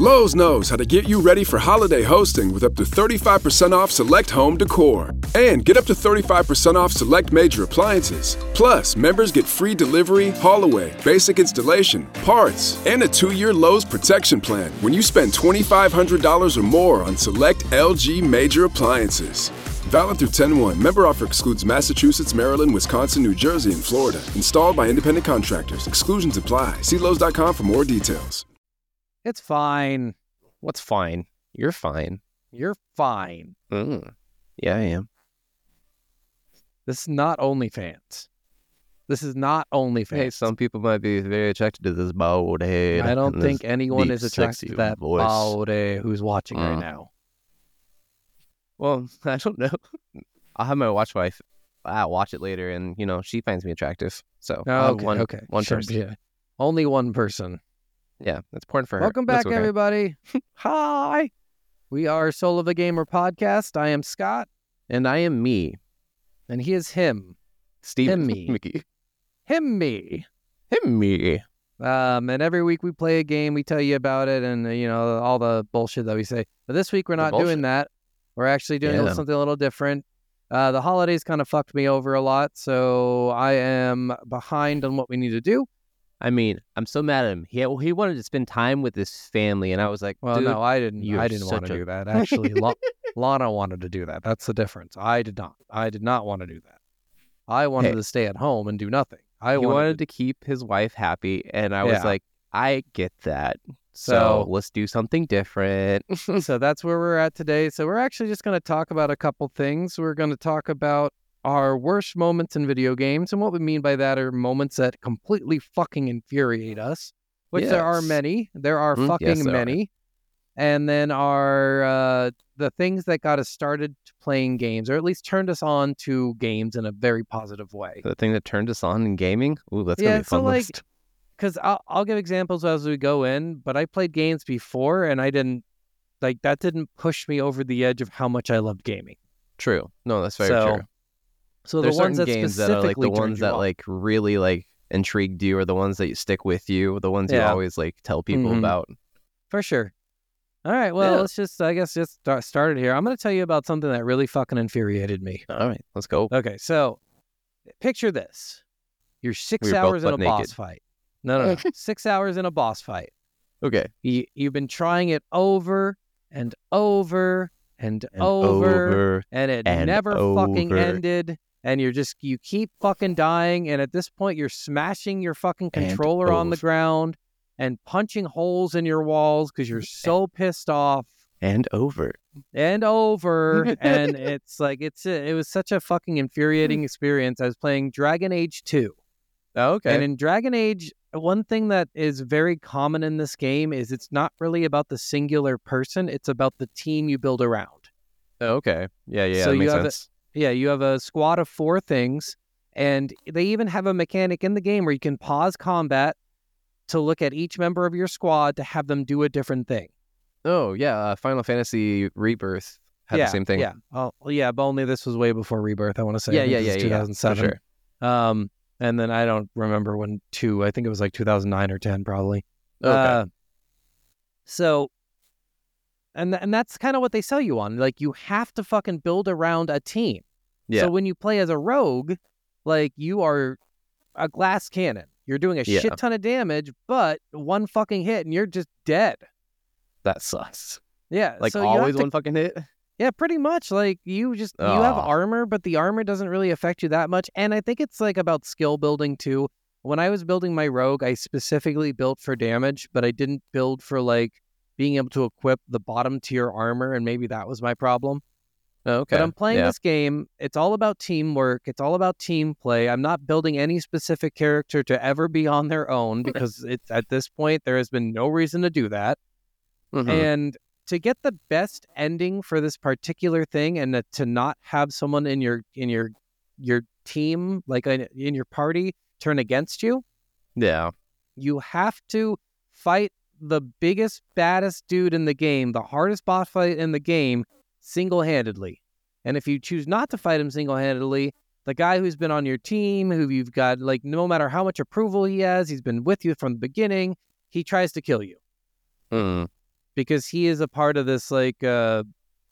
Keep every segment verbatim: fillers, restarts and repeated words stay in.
Lowe's knows how to get you ready for holiday hosting with up to thirty-five percent off select home decor. And get up to thirty-five percent off select major appliances. Plus, members get free delivery, haul away, basic installation, parts, and a two-year Lowe's protection plan when you spend twenty-five hundred dollars or more on select L G major appliances. Valid through ten one. Member offer excludes Massachusetts, Maryland, Wisconsin, New Jersey, and Florida. Installed by independent contractors. Exclusions apply. See Lowe's dot com for more details. It's fine. What's fine? You're fine. You're fine. Mm. Yeah, I am. This is not OnlyFans. This is not OnlyFans. Hey, some people might be very attracted to this bald head. I don't and think this anyone deep, is attracted sexy to that voice. bald head who's watching Mm. right now. Well, I don't know. I'll have my watch wife uh, watch it later, and, you know, she finds me attractive. So Oh, I'll have okay, one, okay. one Sure, person. yeah. Only one person. Yeah, that's important for her. Welcome That's back, okay. everybody. Hi. We are Soul of a Gamer podcast. I am Scott, And I am me, and he is him. Steven Him me. Mickey. Him me. Him me. Um, and every week we play a game, we tell you about it, and, uh, you know, all the bullshit that we say. But this week we're The not bullshit. doing that. We're actually doing Yeah. something a little different. Uh, the holidays kind of fucked me over a lot, so I am behind on what we need to do. I mean, I'm so mad at him. He he wanted to spend time with his family, and I was like, Well, dude, no, I didn't. you're I didn't want such to a- do that. Actually, La- Lana wanted to do that. That's the difference. I did not. I did not want to do that. I wanted Hey. to stay at home and do nothing. I he wanted, wanted to keep his wife happy, and I was Yeah. like, I get that. So, So- let's do something different. to. So that's where we're at today. So we're actually just going to talk about a couple things. We're going to talk about our worst moments in video games, and what we mean by that are moments that completely fucking infuriate us. Which there are Yes. many. There are Mm, fucking yes, there are. many. And then our uh, the things that got us started playing games, or at least turned us on to games in a very positive way. The thing that turned us on in gaming. Ooh, that's Yeah, gonna be a so, fun like, list. Because I'll, I'll give examples as we go in, but I played games before, and I didn't, like, that didn't push me over the edge of how much I loved gaming. True. No, that's very so, true. So There's the ones certain that games that are like specifically the turned ones you that on. like really like intrigued you, or the ones that stick with you, the ones you Yeah. always like tell people Mhm. about. For sure. All right, well, Yeah. let's just, I guess, just start started here. I'm going to tell you about something that really fucking infuriated me. All right, let's go. Okay, so picture this. You're six We were both hours in a butt boss naked. fight. No, no, no. Six hours in a boss fight. Okay. You, you've been trying it over and over and, And over, over and it and never fucking over. ended. And you're just, you keep fucking dying. And at this point, you're smashing your fucking And controller on the over. ground and punching holes in your walls because you're so pissed off. and over. And over, and it's like it's a, it was such a fucking infuriating experience. I was playing Dragon Age two, Oh, okay. and in Dragon Age, one thing that is very common in this game is it's not really about the singular person; it's about the team you build around. Oh, okay. Yeah, yeah, So that you makes have a- sense. Yeah, you have a squad of four things, and they even have a mechanic in the game where you can pause combat to look at each member of your squad to have them do a different thing. Oh, yeah. Uh, Final Fantasy Rebirth had yeah, the same thing. Yeah. Oh, yeah, but only this was way before Rebirth, I want to say. I yeah, think yeah, this yeah, is yeah, two thousand seven. For sure. Um, and then I don't remember when two, I think it was like two thousand nine or ten, probably. Okay. Uh, so, and and that's kind of what they sell you on. Like, you have to fucking build around a team. Yeah. So when you play as a rogue, like, you are a glass cannon. You're doing a Yeah. shit ton of damage, but one fucking hit and you're just dead. That sucks. Yeah. Like, so you have always to- one fucking hit? Yeah, pretty much. Like, you just, you have Aw. armor, but the armor doesn't really affect you that much. And I think it's like about skill building too. When I was building my rogue, I specifically built for damage, but I didn't build for like being able to equip the bottom tier armor. And maybe that was my problem. Oh, okay. But I'm playing yeah. this game. It's all about teamwork. It's all about team play. I'm not building any specific character to ever be on their own because it's at this point, there has been no reason to do that. Mhm. And to get the best ending for this particular thing, and that to not have someone in your in your your team, like in, in your party, turn against you, Yeah. you have to fight the biggest, baddest dude in the game, the hardest boss fight in the game, single-handedly. And if you choose not to fight him single-handedly, the guy who's been on your team, who you've got, like, no matter how much approval he has, he's been with you from the beginning, he tries to kill you. Mm. because he is a part of this like uh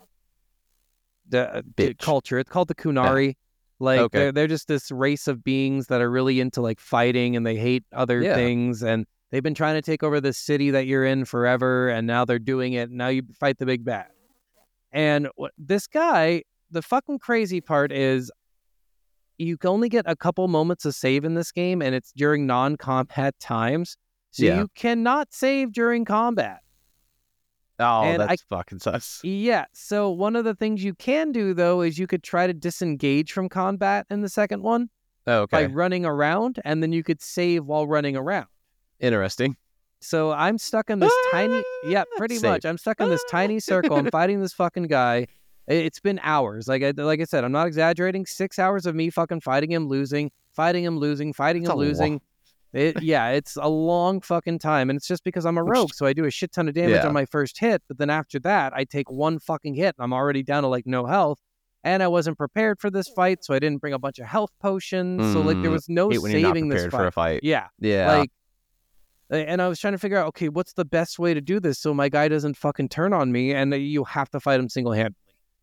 the, the culture. It's called the Kunari. Yeah. Like okay. they're they're just this race of beings that are really into like fighting, and they hate other yeah. things, and they've been trying to take over the city that you're in forever, and now they're doing it. And now you fight the big bad. And what, this guy, the fucking crazy part is, you can only get a couple moments of save in this game, and it's during non-combat times. So yeah. you cannot save during combat. Oh, and that's I, fucking sus. Yeah. So one of the things you can do, though, is you could try to disengage from combat in the second one. Oh, okay. By running around, and then you could save while running around. Interesting. So I'm stuck in this tiny... Yeah, pretty Save. much. I'm stuck in this tiny circle. I'm fighting this fucking guy. It's been hours. Like I, like I said, I'm not exaggerating. Six hours of me fucking fighting him, losing, fighting him, losing, fighting That's him, losing. It, yeah, it's a long fucking time. And it's just because I'm a rogue, so I do a shit ton of damage yeah. on my first hit. But then after that, I take one fucking hit, and I'm already down to like no health. And I wasn't prepared for this fight, so I didn't bring a bunch of health potions. Mm, so like there was no saving this fight. For a fight. Yeah. Yeah. Like, and I was trying to figure out, okay, what's the best way to do this so my guy doesn't fucking turn on me, and you have to fight him single-handedly.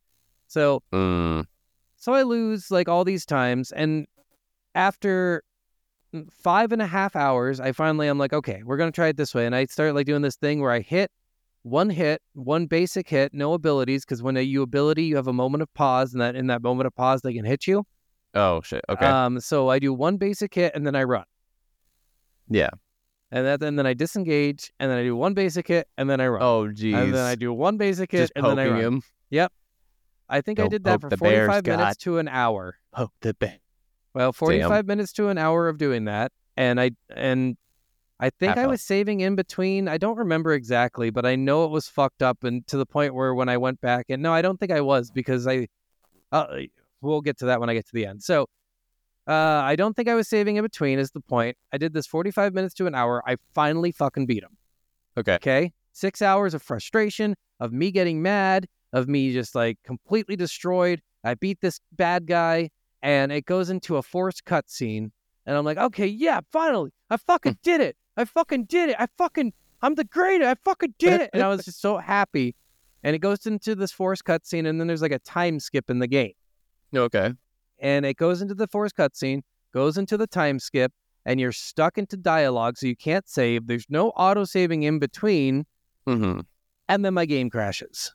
So, mm. so I lose like all these times, and after five and a half hours, I finally, I'm like, okay, we're going to try it this way. And I start like doing this thing where I hit one hit, one basic hit, no abilities, because when you ability, you have a moment of pause, and that in that moment of pause, they can hit you. Oh, shit. Okay. Um. So I do one basic hit, and then I run. Yeah. And, that, and then I disengage, and then I do one basic hit, and then I run. Oh, geez. And then I do one basic hit, Just and then I run. Him. Yep. I think Go I did that for forty-five minutes God. to an hour. Poke the bear. Well, forty-five Damn. minutes to an hour of doing that, and I and I think Half I was saving in between. I don't remember exactly, but I know it was fucked up, and to the point where when I went back, and no, I don't think I was, because I, uh, we'll get to that when I get to the end. So, uh, I don't think I was saving in between is the point. I did this forty-five minutes to an hour. I finally fucking beat him. Okay. Okay. Six hours of frustration, of me getting mad, of me just like completely destroyed. I beat this bad guy, and it goes into a forced cutscene, and I'm like, okay, yeah, finally, I fucking did it. I fucking did it. I fucking, I'm the greatest. I fucking did it. And I was just so happy. And it goes into this forced cutscene, and then there's like a time skip in the game. Okay. And it goes into the forced cutscene, goes into the time skip, and you're stuck into dialogue, so you can't save. There's no auto-saving in between. Mm-hmm. And then my game crashes.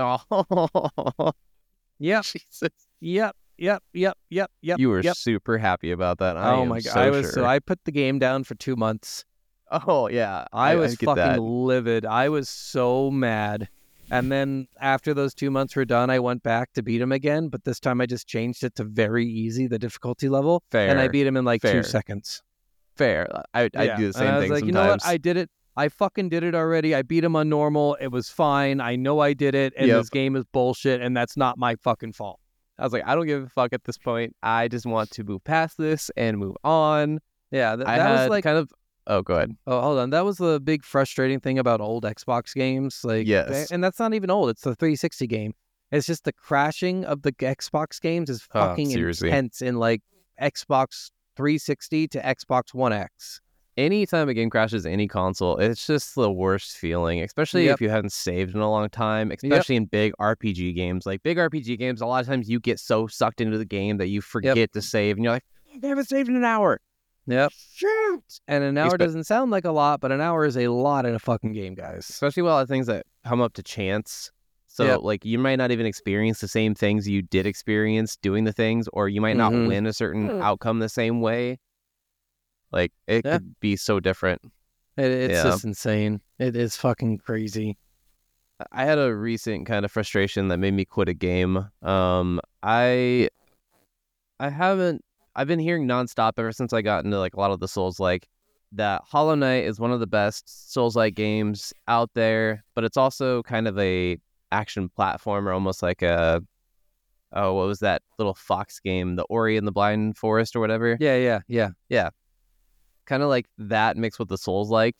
Oh. Yep. Jesus. Yep. Yep. Yep. Yep. Yep. You were yep. super happy about that. I oh my god. So I was sure. so I put the game down for two months. Oh yeah. I, I was I fucking that. livid. I was so mad. And then after those two months were done, I went back to beat him again, but this time I just changed it to very easy, the difficulty level. Fair. And I beat him in like Fair. two seconds. Fair. I I yeah. do the same and I was thing like, sometimes. you know what? I did it. I fucking did it already. I beat him on normal. It was fine. I know I did it, and yep. this game is bullshit, and that's not my fucking fault. I was like, I don't give a fuck at this point. I just want to move past this and move on. Yeah, th- I that had was like kind of. Oh, go ahead. Oh, hold on. That was the big frustrating thing about old Xbox games. Like, yes, and that's not even old. It's the three sixty game. It's just the crashing of the Xbox games is fucking oh, intense in like Xbox three sixty to Xbox One X. Anytime a game crashes any console, it's just the worst feeling, especially yep. if you haven't saved in a long time, especially yep. in big R P G games. Like big R P G games, a lot of times you get so sucked into the game that you forget yep. to save, and you're like, I haven't saved in an hour. Yep. Shoot. And an hour Expe- doesn't sound like a lot, but an hour is a lot in a fucking game, guys. Especially with a lot of things that come up to chance. So, yep. like, you might not even experience the same things you did experience doing the things, or you might not mm-hmm. win a certain mm. outcome the same way. Like, it yeah. could be so different. It, it's yeah. just insane. It is fucking crazy. I had a recent kind of frustration that made me quit a game. Um, I, I haven't, I've been hearing nonstop ever since I got into, like, a lot of the Souls-like, that Hollow Knight is one of the best Souls-like games out there, but it's also kind of a action platformer, almost like a, oh, what was that little Fox game, the Ori and the Blind Forest or whatever? Yeah, yeah, yeah. Yeah. Kind of like that mixed with the Souls-like.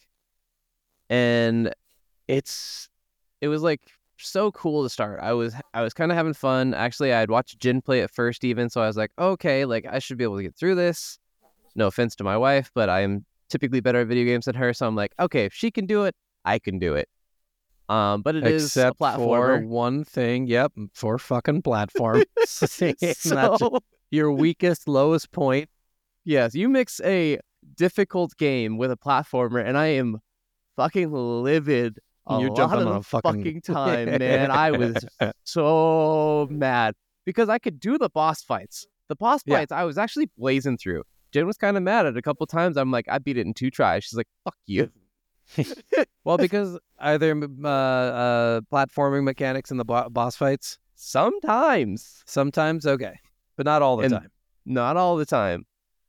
And it's, it was like so cool to start. I was, I was kind of having fun. Actually, I'd watched Jin play it first even, so I was like, okay, like I should be able to get through this. No offense to my wife, but I'm typically better at video games than her, so I'm like, okay, if she can do it, I can do it. Um, but it is Except a platformer. for one thing. Yep, for fucking platform. So, That's your weakest, lowest point. yes, you mix a difficult game with a platformer, and I am fucking livid a You're lot jumping of on the a fucking- fucking time, man. I was so mad because I could do the boss fights. The boss Yeah. fights, I was actually blazing through. Jen was kind of mad at it a couple times. I'm like, I beat it in two tries. She's like, fuck you. Well, because are there uh, uh, platforming mechanics in the bo- boss fights? Sometimes. Sometimes, okay, but not all the And time. Not all the time.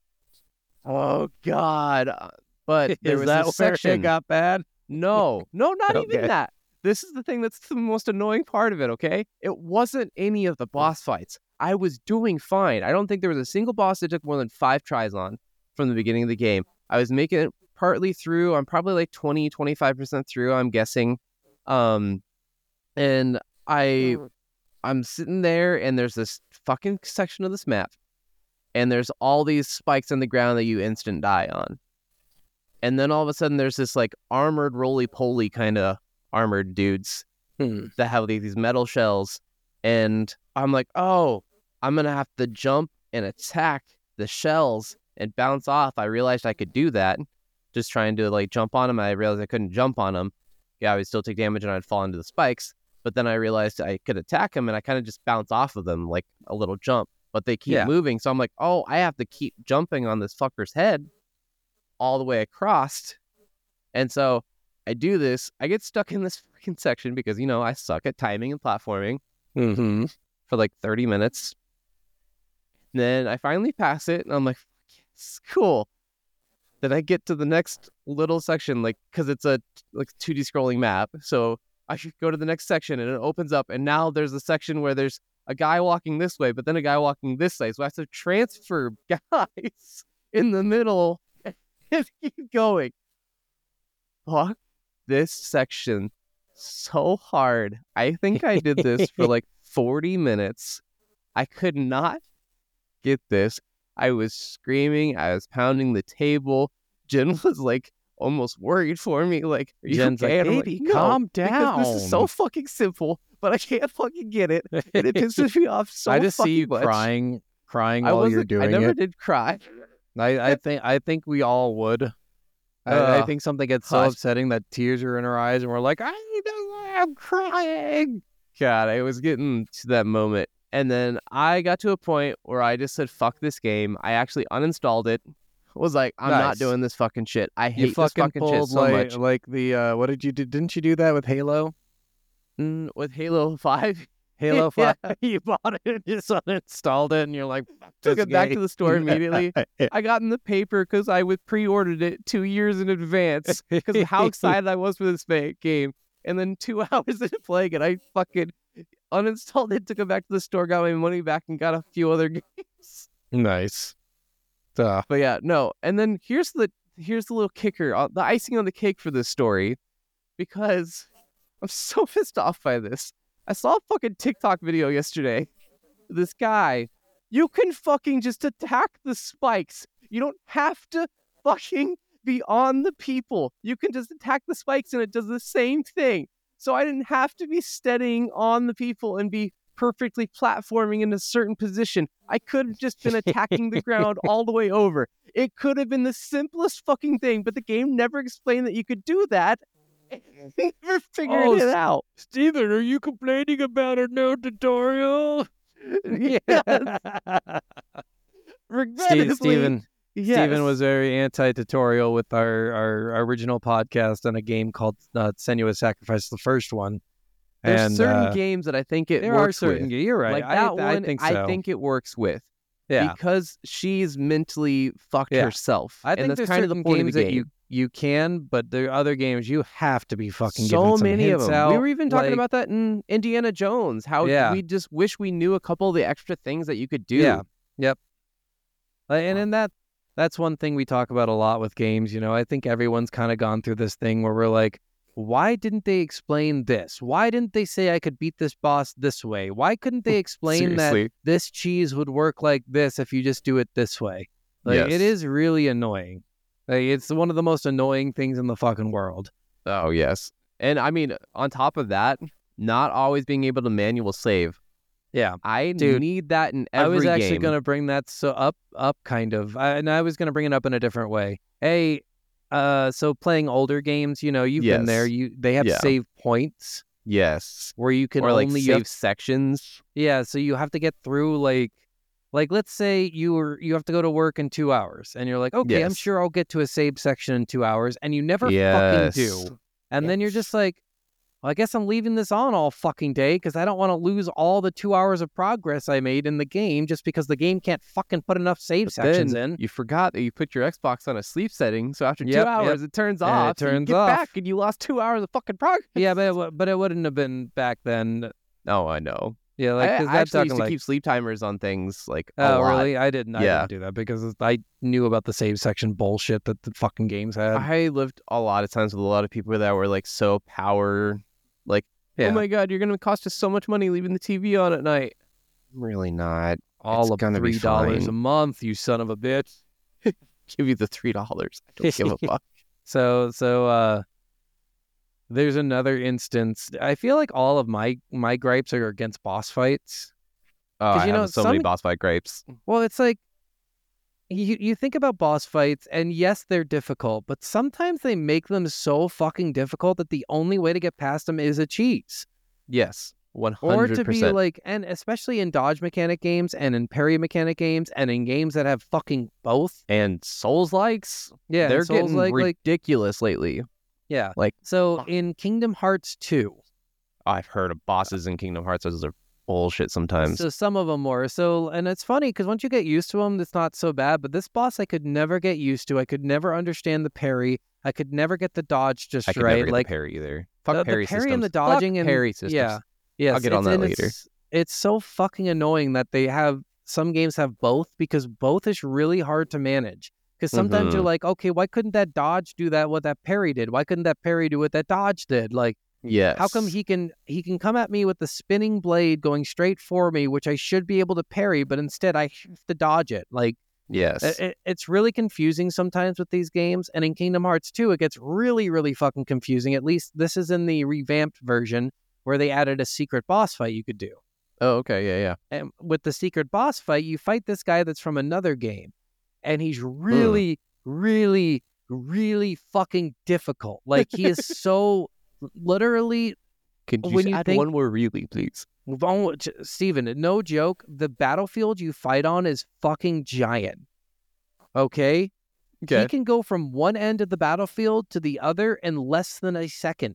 Oh, God. Uh, But there Is was that this where section. it got bad? No, no, not even Okay. that. This is the thing that's the most annoying part of it, okay? It wasn't any of the boss fights. I was doing fine. I don't think there was a single boss that took more than five tries on from the beginning of the game. I was making it partly through. I'm probably like twenty, twenty-five percent through, I'm guessing. Um, and I, I'm sitting there, and there's this fucking section of this map, and there's all these spikes on the ground that you instant die on. And then all of a sudden, there's this like armored roly-poly kind of armored dudes Hmm. that have like, these metal shells. And I'm like, oh, I'm going to have to jump and attack the shells and bounce off. I realized I could do that. Just trying to like jump on them. I realized I couldn't jump on them. Yeah, I would still take damage and I'd fall into the spikes. But then I realized I could attack them and I kind of just bounce off of them like a little jump. But they keep Yeah. moving. So I'm like, oh, I have to keep jumping on this fucker's head all the way across. And so I do this. I get stuck in this freaking section because, you know, I suck at timing and platforming Mm-hmm. for like thirty minutes. Then I finally pass it and I'm like, yes, cool. Then I get to the next little section, like, because it's a like two D scrolling map. So I should go to the next section and it opens up. And now there's a section where there's a guy walking this way, but then a guy walking this way. So I have to transfer guys in the middle and keep going. Fuck this section so hard. I think I did this for like forty minutes. I could not get this. I was screaming. I was pounding the table. Jen was like almost worried for me. Like, are you Jen's okay? like, And I'm baby, "No," calm because this is so down. fucking simple, but I can't fucking get it. And it pisses me off so I just see you fucking much. crying, crying I while you're wasn't. doing I never it. did cry. I, I think I think we all would. I, I Ugh. think something gets so Hush. upsetting that tears are in our eyes, and we're like, I I'm crying. God, I was getting to that moment. And then I got to a point where I just said, fuck this game. I actually uninstalled it. Was like, I'm not Nice. doing this fucking shit. I hate You this fucking fucking shit pulled so like much. like the uh, what did you do? Didn't you do that with Halo? Mm, with Halo five, Halo Yeah. Five. You bought it and just uninstalled it, and you're like, "Fuck took this it back game." to the store immediately. I got in the paper because I would pre-ordered it two years in advance because of how excited I was for this ba- game. And then two hours into playing it, I fucking uninstalled it, took it back to the store, got my money back, and got a few other games. Nice. Uh, But yeah, no. And then here's the here's the little kicker, uh, the icing on the cake for this story, because I'm so pissed off by this. I saw a fucking TikTok video yesterday. This guy, you can fucking just attack the spikes. You don't have to fucking be on the people. You can just attack the spikes and it does the same thing. So I didn't have to be steadying on the people and be perfectly platforming in a certain position. I could have just been attacking the ground all the way over. It could have been the simplest fucking thing, but the game never explained that you could do that. Never figured Oh, it out. Steven, are you complaining about a no tutorial? Yes. Regrettably, Steven, yes. Steven was very anti-tutorial with our, our original podcast on a game called uh, Senua's Sacrifice, the first one. There's and, certain uh, games that I think it there are works certain. with. You're right. Like I, that I one, think so. I think it works with. yeah. Because she's mentally fucked Yeah. herself. I think and that's there's kind of certain the point games of the that game. you you can, but there are other games you have to be fucking so giving some many of hints them. out. We were even talking like- about that in Indiana Jones. How Yeah. we just wish we knew a couple of the extra things that you could do. Yeah. Yep. Uh, And in that, that's one thing we talk about a lot with games. You know, I think everyone's kind of gone through this thing where we're like, why didn't they explain this? Why didn't they say I could beat this boss this way? Why couldn't they explain that Seriously. this cheese would work like this if you just do it this way? Like, Yes. it is really annoying. Like, it's one of the most annoying things in the fucking world. Oh yes. And I mean, on top of that, not always being able to manual save. Yeah, I Dude, need that in every I was actually game. going to bring that so up, up kind of, I, and I was going to bring it up in a different way. Hey, uh, so playing older games, you know, you've Yes. been there. You they have Yeah. save points Yes. where you can Or like only you save have- sections. yeah, so you have to get through like, like let's say you were you have to go to work in two hours, and you're like, okay, I'm Yes. sure I'll get to a save section in two hours, and you never Yes. fucking do, and then you're just like, well, I guess I'm leaving this on all fucking day because I don't want to lose all the two hours of progress I made in the game just because the game can't fucking put enough save But sections then in. you forgot that you put your Xbox on a sleep setting, so after Yep, two yep. hours it turns And it off. so you turns get off. back and you lost two hours of fucking progress. Yeah, but it, wa- but it wouldn't have been back then. Oh, I know. Yeah, like I, because I that's actually talking used to like. keep sleep timers on things like a Oh, lot. really? I didn't. I Yeah. didn't do that because I knew about the save section bullshit that the fucking games had. I lived a lot of times with a lot of people that were like so power, like, Yeah. oh my god, you're gonna cost us so much money leaving the T V on at night. I'm really not. All it's of gonna be three dollars a fine. month, you son of a bitch. Give you the three dollars. I don't give a fuck. So so uh there's another instance. I feel like all of my my gripes are against boss fights. Oh, I you have know, so many some- boss fight gripes. Well, it's like you you think about boss fights, and yes, they're difficult, but sometimes they make them so fucking difficult that the only way to get past them is a cheese. Yes, one Or hundred to be percent. like, and especially in dodge mechanic games and in parry mechanic games and in games that have fucking both. And Souls likes, Yeah, they're and Souls getting like, like ridiculous lately. yeah. like- So in Kingdom Hearts two, I've heard of bosses in Kingdom Hearts as are bullshit sometimes. so some of them were. So, and it's funny because once you get used to them, it's not so bad. But this boss, I could never get used to. I could never understand the parry. I could never get the dodge just I can right. never get like the parry either. Fuck the, parry the parry systems. and the Fuck dodging and parry systems. yeah, yes, I'll get on it's- that and later. It's, it's so fucking annoying that they have some games have both because both is really hard to manage. Because sometimes you're Mhm. like, okay, why couldn't that dodge do that? What that parry did? Why couldn't that parry do what that dodge did? Like, Yes. how come he can he can come at me with the spinning blade going straight for me, which I should be able to parry, but instead I have to dodge it? Like, Yes. it, it- it's really confusing sometimes with these games. And in Kingdom Hearts two, it gets really, really fucking confusing. At least this is in the revamped version where they added a secret boss fight you could do. oh, okay. Yeah, yeah. And with the secret boss fight, you fight this guy that's from another game, and he's really, really, really fucking difficult. Like he is so literally. Could you When s- you add think- one more really, please? Oh, j- Steven, no joke. The battlefield you fight on is fucking giant. Okay? He can go from one end of the battlefield to the other in less than a second.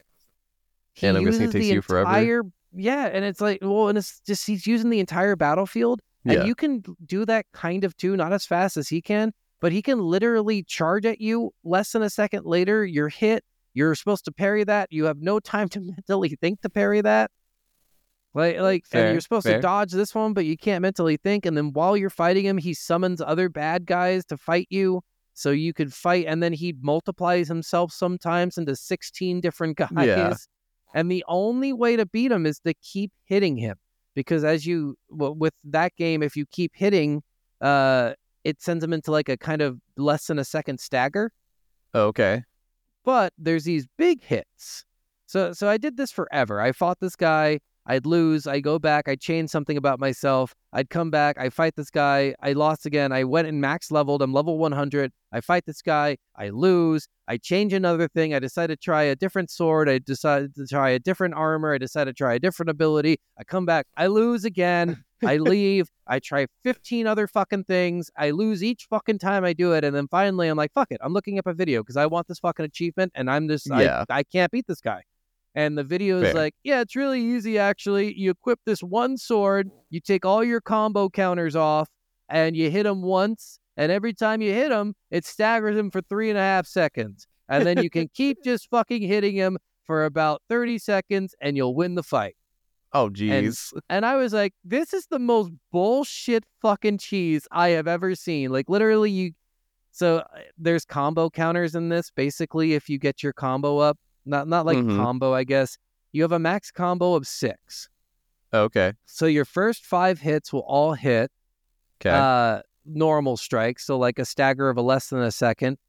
He And I'm guessing it uses takes the you forever? entire, yeah, and it's like, well, and it's just he's using the entire battlefield, and Yeah. you can do that kind of too, not as fast as he can, but he can literally charge at you less than a second later. You're hit. You're supposed to parry that. You have no time to mentally think to parry that. Like, like, Fair, and you're supposed fair. to dodge this one, but you can't mentally think. And then while you're fighting him, he summons other bad guys to fight you, so you could fight. And then he multiplies himself sometimes into sixteen different guys. Yeah. And the only way to beat him is to keep hitting him, because as you w- with that game, if you keep hitting, uh, it sends him into like a kind of less than a second stagger. Oh, okay. But there's these big hits. So so I did this forever. I fought this guy. I'd lose. I go back. I change something about myself. I'd come back. I fight this guy. I lost again. I went and max leveled. I'm level one hundred. I fight this guy. I lose. I change another thing. I decide to try a different sword. I decided to try a different armor. I decide to try a different ability. I come back. I lose again. I leave. I try fifteen other fucking things. I lose each fucking time I do it. And then finally, I'm like, fuck it. I'm looking up a video because I want this fucking achievement. And I'm just, Yeah. I, I can't beat this guy. And the video is Fair. like, yeah, it's really easy, actually. You equip this one sword, you take all your combo counters off, and you hit him once. And every time you hit him, it staggers him for three and a half seconds. And then you can keep just fucking hitting him for about thirty seconds, and you'll win the fight. Oh, jeez. And I was like, this is the most bullshit fucking cheese I have ever seen. Like, literally, you. So uh, there's combo counters in this. Basically, if you get your combo up, not not like Mhm. combo, I guess, you have a max combo of six. Okay. So your first five hits will all hit Okay. uh, normal strikes. So like a stagger of a less than a second.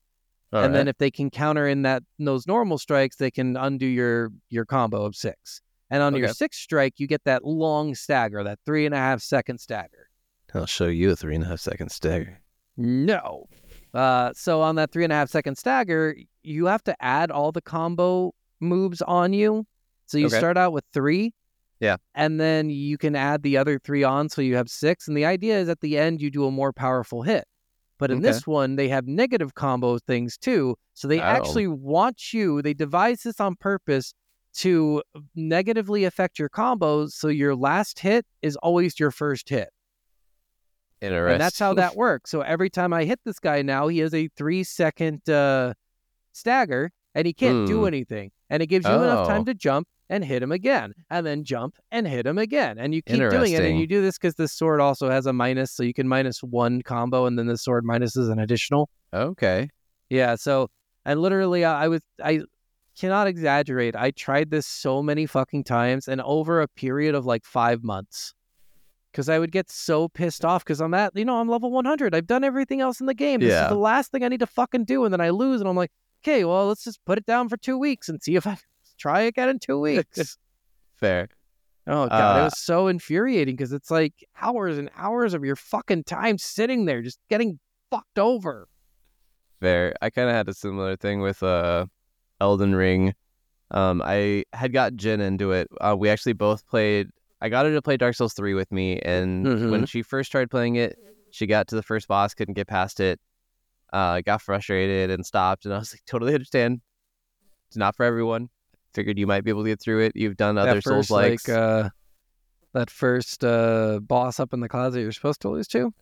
All and right. then if they can counter in that those normal strikes, they can undo your your combo of six. And on your Okay. sixth strike, you get that long stagger, that three and a half second stagger. I'll show you a three and a half second stagger. No. Uh, so on that three and a half second stagger, you have to add all the combo moves on you. So you Okay. start out with three. Yeah. And then you can add the other three on, so you have six. And the idea is at the end, you do a more powerful hit. But in Okay. this one, they have negative combo things too. So they Oh. actually want you, they devised this on purpose to negatively affect your combos. So your last hit is always your first hit. Interesting. And that's how that works. So every time I hit this guy now, he has a three second uh, stagger and he can't do Hmm. anything. And it gives you enough time Oh. to jump and hit him again, and then jump and hit him again. And you keep doing it. And Interesting. you do this because this sword also has a minus. So you can minus one combo and then the sword minuses an additional. Okay. Yeah. So, and literally, I, I was, I cannot exaggerate. I tried this so many fucking times and over a period of like five months. Because I would get so pissed off because I'm at, you know, I'm level one hundred. I've done everything else in the game. This Yeah. is the last thing I need to fucking do. And then I lose and I'm like, okay, well, let's just put it down for two weeks and see if I try again in two weeks. Fair. Oh, God. It Uh, was so infuriating because it's like hours and hours of your fucking time sitting there just getting fucked over. Fair. I kind of had a similar thing with uh, Elden Ring. Um, I had got Jen into it. Uh, we actually both played. I got her to play Dark Souls three with me, and Mhm. when she first tried playing it, she got to the first boss, couldn't get past it, uh, got frustrated and stopped. And I was like, totally understand. It's not for everyone. Figured you might be able to get through it. You've done other that Souls first, likes. like, uh, that first uh, boss up in the closet you're supposed to lose to?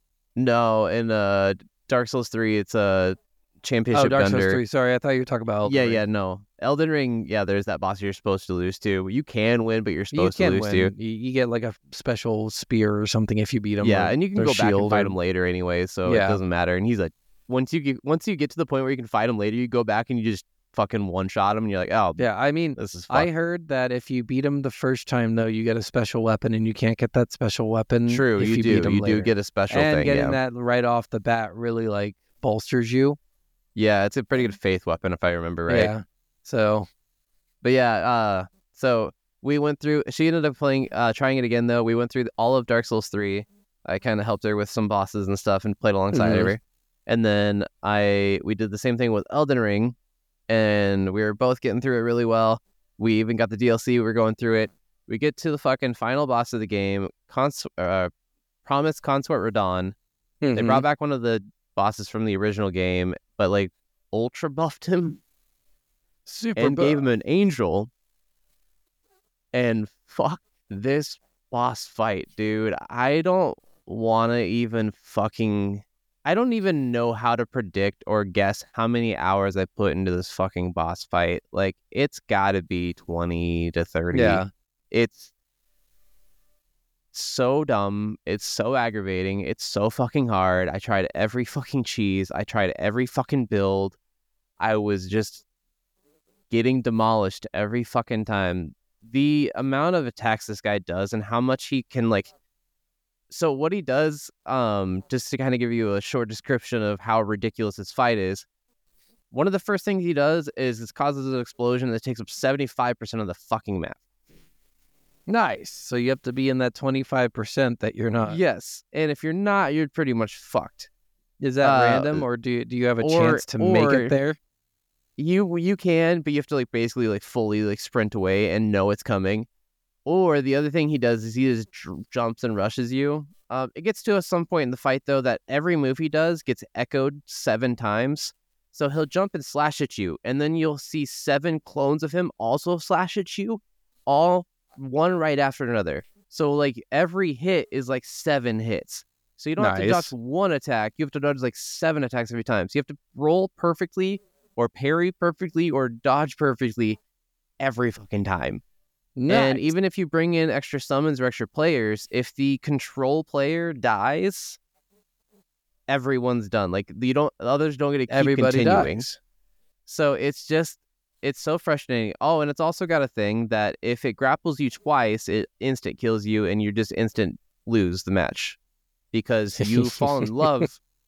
No, in uh, Dark Souls three, it's a championship Oh, Dark Thunder. Souls three. Sorry, I thought you were talking about Elden Yeah, Ring. yeah, no. Elden Ring, yeah, there's that boss you're supposed to lose to. You can win, but you're You supposed to can lose win. to. You, you get like a special spear or something if you beat him. Yeah, or and you can their go back and shield fight or- him later anyway, so Yeah. it doesn't matter. And he's like, once you get once you get to the point where you can fight him later, you go back and you just fucking one shot him, and you're like, oh, Yeah, I mean, this is I fucked. heard that if you beat him the first time, though, you get a special weapon, and you can't get that special weapon. True, if you, you, do. Beat him You later. do get a special and thing. getting Yeah, that right off the bat really like bolsters you. yeah, it's a pretty good faith weapon if I remember right. Yeah. So But yeah, uh, so we went through. She ended up playing, uh, trying it again though. We went through all of Dark Souls three. I kind of helped her with some bosses and stuff and played alongside Mhm. her. And then I we did the same thing with Elden Ring, and we were both getting through it really well. We even got the D L C. We were going through it. We get to the fucking final boss of the game, Cons- uh, Promised Consort Radon. They mhm. brought back one of the bosses from the original game, but like ultra buffed him super and gave buff. him an angel. And fuck this boss fight, dude. I don't want to even fucking. I don't even know how to predict or guess how many hours I put into this fucking boss fight. Like, it's got to be twenty to thirty. Yeah. It's so dumb. It's so aggravating. It's so fucking hard. I tried every fucking cheese. I tried every fucking build. I was just getting demolished every fucking time. The amount of attacks this guy does and how much he can, like, so what he does, um, just to kind of give you a short description of how ridiculous this fight is, one of the first things he does is it causes an explosion that takes up seventy-five percent of the fucking map. Nice. So you have to be in that twenty-five percent that you're not. Yes, and if you're not, you're pretty much fucked. Is that Uh, random, or do you, do you have a or- chance to make or- it there? You you can, but you have to like basically like fully like sprint away and know it's coming. Or the other thing he does is he just j- jumps and rushes you. Um, it gets to some point in the fight though that every move he does gets echoed seven times. So he'll jump and slash at you, and then you'll see seven clones of him also slash at you, all one right after another. So like every hit is like seven hits. So you don't have to Nice. dodge one attack. You have to dodge like seven attacks every time. So you have to roll perfectly or parry perfectly or dodge perfectly every fucking time. And Nice. even if you bring in extra summons or extra players, if the control player dies, everyone's done. Like you don't, the others don't get to keep Everybody continuing. dies. So it's just, it's so frustrating. Oh, and it's also got a thing that if it grapples you twice, it instant kills you and you just instant lose the match because you fall in love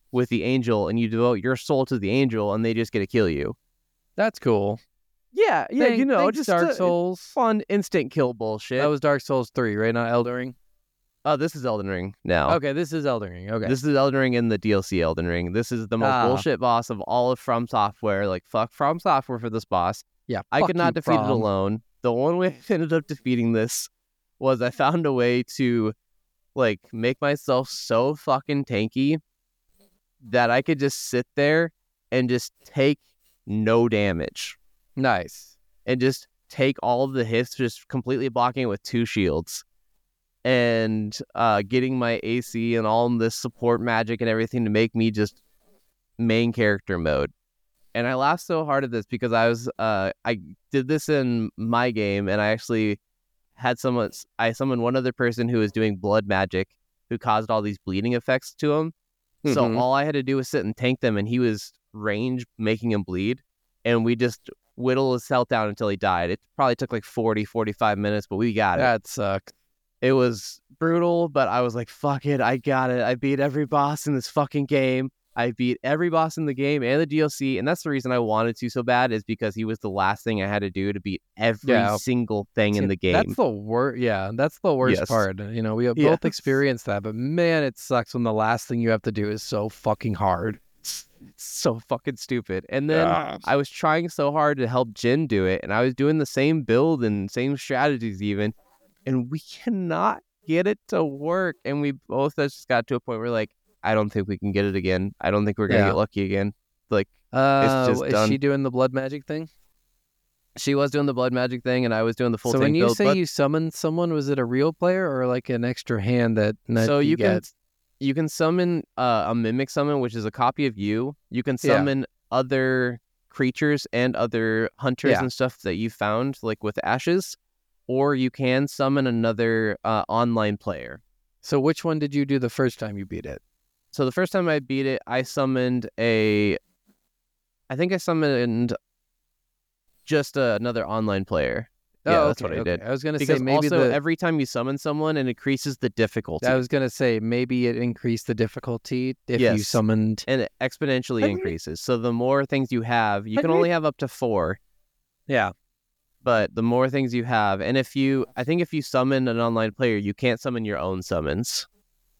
with the angel, and you devote your soul to the angel, and they just get to kill you. That's cool. Yeah, yeah, Thank- you know, thanks, just Dark uh, Souls. fun instant kill bullshit. That was Dark Souls three, right? Not Elden Ring. Oh, this is Elden Ring now. Okay, this is Elden Ring. Okay, This is Elden Ring in the D L C Elden Ring. This is the most Ah. bullshit boss of all of From Software. Like, fuck From Software for this boss. yeah. I fuck could not you, defeat it From. alone. The one way I ended up defeating this was I found a way to, like, make myself so fucking tanky that I could just sit there and just take no damage. Nice. And just take all of the hits, just completely blocking it with two shields. And uh, getting my A C and all this support magic and everything to make me just main character mode. And I laughed so hard at this because I was uh, I did this in my game, and I actually had someone I summoned one other person who was doing blood magic who caused all these bleeding effects to him. So Mhm. all I had to do was sit and tank them, and he was range making him bleed, and we just whittle his health down until he died. It probably took like forty, forty-five minutes, but we got it. That sucked. It was brutal, but I was like, fuck it, I got it. I beat every boss in this fucking game. I beat every boss in the game and the D L C, and that's the reason I wanted to so bad, is because he was the last thing I had to do to beat every Yeah. single thing in See, the game. That's the worst. Yeah, that's the worst Yes. part. You know, we have Yes. both experienced that, but man, it sucks when the last thing you have to do is so fucking hard. It's so fucking stupid. And then Ah. I was trying so hard to help Jin do it, and I was doing the same build and same strategies even, and we cannot get it to work. And we both just got to a point where, like, I don't think we can get it again. I don't think we're gonna Yeah. get lucky again. Like, Uh, just is done. she doing the blood magic thing? she was doing the blood magic thing, and I was doing the full So tank when you build. say but- you summoned someone, was it a real player or like an extra hand that, that so you, can get? you can summon uh, a mimic summon, which is a copy of you. You can Yeah. summon other creatures and other hunters Yeah. and stuff that you found, like with ashes, or you can summon another uh, online player. So which one did you do the first time you beat it? So the first time I beat it, I summoned a. I think I summoned just uh, another online player. Yeah, Oh, that's okay, what I okay. did. I was gonna Because say maybe also the. every time you summon someone, it increases the difficulty. I was gonna say maybe it increased the difficulty if you Yes. summoned. and it exponentially I mean- increases. So the more things you have, you I can mean- only have up to four, Yeah. but the more things you have, and if you, I think if you summon an online player, you can't summon your own summons.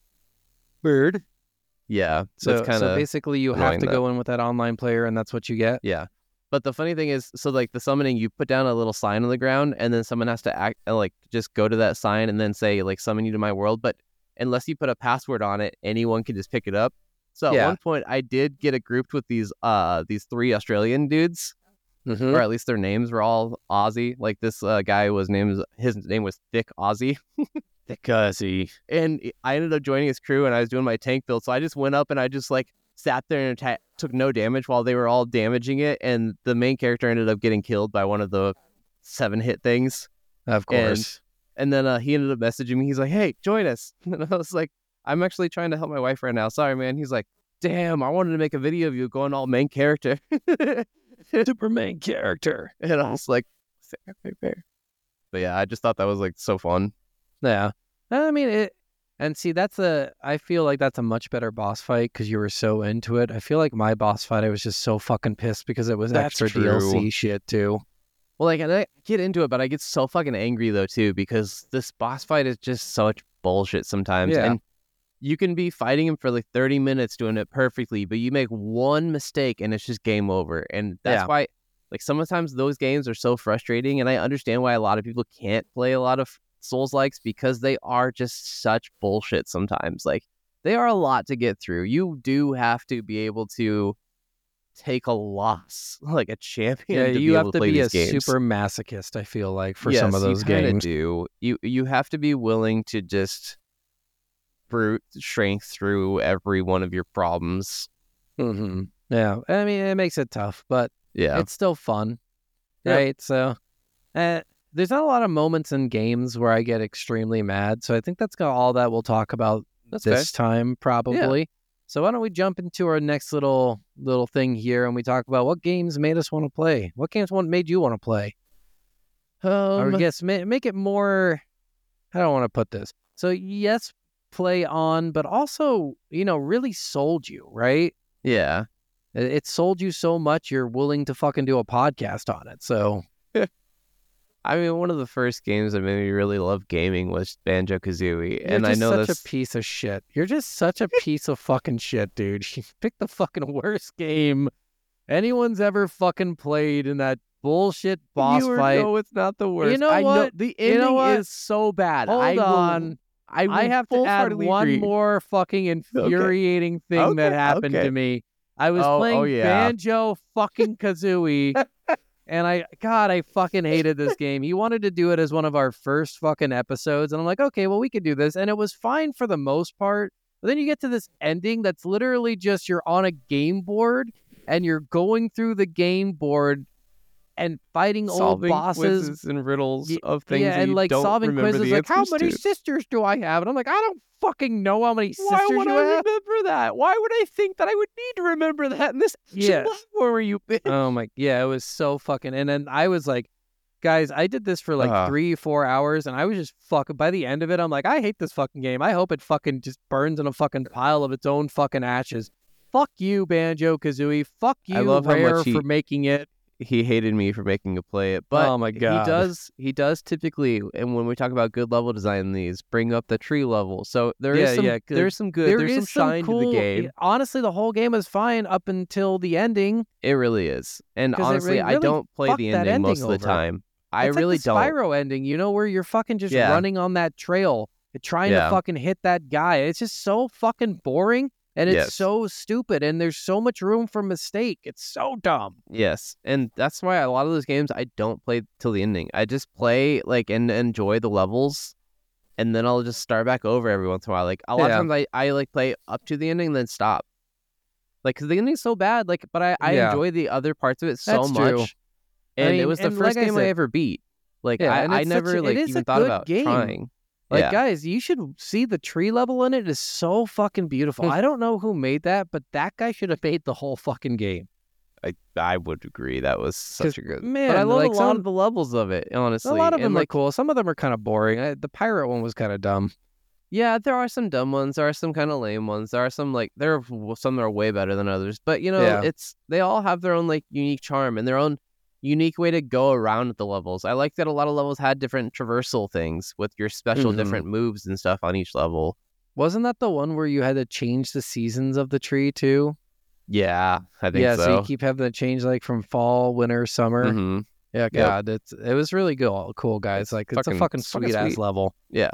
Weird. Yeah, So, that's kind so of basically, you have annoying to that- go in with that online player, and that's what you get. yeah. But the funny thing is, so like the summoning, you put down a little sign on the ground, and then someone has to act, uh, like just go to that sign and then say like summon you to my world. But unless you put a password on it, anyone can just pick it up. So at Yeah. one point, I did get a grouped with these uh these three Australian dudes. Mm-hmm. Or at least their names were all Aussie. Like this uh, guy was named, his name was Thick Aussie. Because he. And I ended up joining his crew, and I was doing my tank build. So I just went up and I just like sat there and atta- took no damage while they were all damaging it. And the main character ended up getting killed by one of the seven hit things. Of And- course. And then uh, he ended up messaging me. He's like, hey, join us. And I was like, I'm actually trying to help my wife right now. Sorry, man. He's like, damn, I wanted to make a video of you going all main character. Super main character. And I was like, fair, fair, fair. But yeah, I just thought that was like so fun. Yeah. I mean, it. And see, that's a. I feel like that's a much better boss fight because you were so into it. I feel like my boss fight, I was just so fucking pissed because it was That's extra D L C true. shit too. Well, like, and I get into it, but I get so fucking angry though too, because this boss fight is just such bullshit sometimes. Yeah. And you can be fighting him for like thirty minutes doing it perfectly, but you make one mistake and it's just game over. And that's Yeah. why, like, sometimes those games are so frustrating. And I understand why a lot of people can't play a lot of Souls likes, because they are just such bullshit sometimes. Like, they are a lot to get through. You do have to be able to take a loss, like a champion. Yeah, to you be have able to to play be a these games. super masochist. I feel like for Yes, some of those you kinda games. do. You you have to be willing to just brute strength through every one of your problems. Mm-hmm. Yeah, I mean, it makes it tough, but Yeah, it's still fun, Yeah. right? So, uh, there's not a lot of moments in games where I get extremely mad. So I think that's got all that we'll talk about that's fair. this time, probably. So why don't we jump into our next little little thing here, and we talk about what games made us want to play? What games want made you want to play? Or Um, I guess ma- make it more. I don't want to put this. So yes, play on, but also, you know, really sold you, right? Yeah. It, it sold you so much you're willing to fucking do a podcast on it. So, I mean, one of the first games that made me really love gaming was Banjo-Kazooie, you're and just I know such this. a piece of shit. You're just such a piece of fucking shit, dude. You picked the fucking worst game anyone's ever fucking played in that bullshit boss you fight. know it's not the worst. You know I what? Know, the ending You know what? is so bad. Hold I will, on. I, will I have to add full-heartedly one agree. more fucking infuriating thing Okay, that happened okay. to me. I was Oh, playing oh, yeah. Banjo fucking Kazooie, and I, God, I fucking hated this game. He wanted to do it as one of our first fucking episodes, and I'm like, okay, well, we could do this, and it was fine for the most part. But then you get to this ending that's literally just you're on a game board, and you're going through the game board and fighting Solving old bosses. quizzes and riddles Y- of things yeah, that and you like don't solving remember quizzes, the like how answers many to. sisters do I have? And I'm like, I don't fucking know how many sisters Why would you I have. remember that? Why would I think that I would need to remember that in this Yeah. platform where you been? Oh my, yeah, it was so fucking. And then I was like, guys, I did this for like Uh-huh. three, four hours, and I was just fucking. By the end of it, I'm like, I hate this fucking game. I hope it fucking just burns in a fucking pile of its own fucking ashes. Fuck you, Banjo Kazooie. Fuck you, I love how Rare, much he- for making it. He hated me for making a play it, but Oh my God. he does. He does typically, and when we talk about good level design, in these bring up the tree level. So there is Yeah, some, yeah, good. there's some good, There there's some is some shine cool, to the game. Honestly, the whole game is fine up until the ending. It really is, and 'Cause it honestly, really- I really don't play fucked the that ending most ending of the over. time. I It's really like the don't. Spyro ending, you know, where you're fucking just Yeah. running on that trail, trying Yeah. to fucking hit that guy. It's just so fucking boring, and it's Yes. so stupid, and there's so much room for mistake. It's so dumb. Yes, and that's why a lot of those games I don't play till the ending. I just play like and enjoy the levels, and then I'll just start back over every once in a while. Like a lot Yeah. of times, I, I like play up to the ending, then stop. Like because the ending's so bad. Like, but I, I Yeah. enjoy the other parts of it so That's much. true. And I it mean, was the and first like I game I said- ever beat. Like Yeah, I, and I it's such never a- like it is even a thought good about game. trying. Like, yeah. guys, you should see the tree level in it. It is so fucking beautiful. I don't know who made that, but that guy should have made the whole fucking game. I I would agree that was such a good. man, but I love like a lot some- of the levels of it. Honestly, A lot of and them like, are cool. Some of them are kind of boring. I, the pirate one was kind of dumb. Yeah, there are some dumb ones. There are some kind of lame ones. There are some like there are w- some that are way better than others. But you know, Yeah. it's they all have their own like unique charm and their own unique way to go around the levels. I like that a lot of levels had different traversal things with your special Mhm. different moves and stuff on each level. Wasn't that the one where you had to change the seasons of the tree too? Yeah, I think Yeah, so. so. you keep having to change like from fall, winter, summer. Mhm. Yeah, God, it's it was really good, cool guys. It's Like it's fucking- a fucking it's fucking sweet ass sweet. level. Yeah,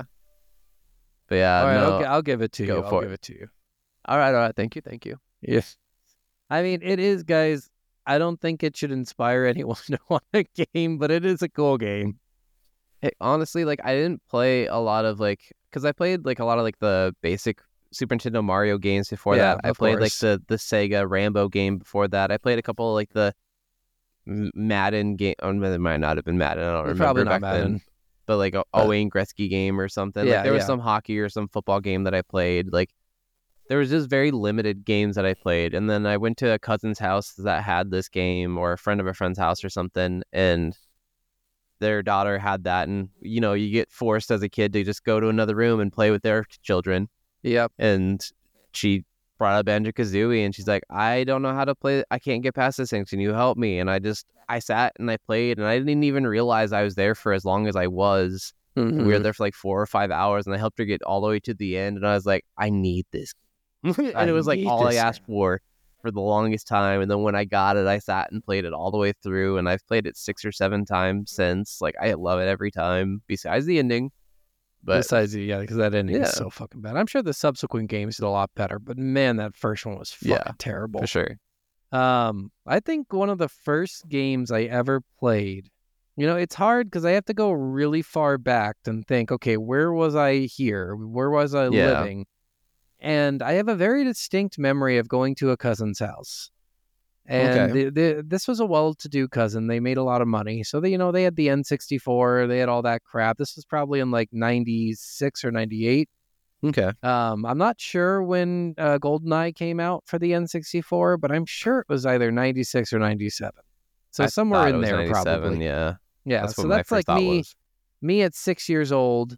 but yeah, all right, no. I'll, gi- I'll give it to Go you. I'll for give it. it to you. All right, all right. Thank you, thank you. Yes. I mean, it is, guys. I don't think it should inspire anyone to want a game, but it is a cool game. Hey, honestly, like I didn't play a lot of like because I played like a lot of like the basic Super Nintendo Mario games before Yeah, that. I of played like course. the the Sega Rambo game before that. I played a couple of, like the M- Madden game. Oh, it might not have been Madden. I don't remember Probably not back then. Madden. But like a But- Wayne Gretzky game or something. Yeah, like there was yeah. some hockey or some football game that I played. Like there was just very limited games that I played. And then I went to a cousin's house that had this game, or a friend of a friend's house or something, and their daughter had that. And you know, you get forced as a kid to just go to another room and play with their children. Yep. And she brought up Banjo-Kazooie, and she's like, I don't know how to play. I can't get past this thing. Can you help me? And I just, I sat and I played, and I didn't even realize I was there for as long as I was. Mhm. We were there for like four or five hours, and I helped her get all the way to the end. And I was like, I need this. and I it was like need all I this. asked for for the longest time. And then when I got it, I sat and played it all the way through. And I've played it six or seven times since. Like, I love it every time, besides the ending. But Besides, yeah, because that ending Yeah. is so fucking bad. I'm sure the subsequent games did a lot better, but man, that first one was fucking Yeah, terrible. for sure. Um, I think one of the first games I ever played, you know, it's hard because I have to go really far back and think, okay, where was I here? Where was I Yeah. living? And I have a very distinct memory of going to a cousin's house. And Okay. the, the, this was a well-to-do cousin. They made a lot of money. So, they, you know, they had the N sixty-four. They had all that crap. This was probably in like ninety-six or ninety-eight. Okay. Um, I'm not sure when uh, GoldenEye came out for the N sixty-four, but I'm sure it was either ninety-six or ninety-seven. So I somewhere thought in it was there, ninety-seven, probably. Yeah. Yeah. That's so what my that's first like thought me, was. me at six years old,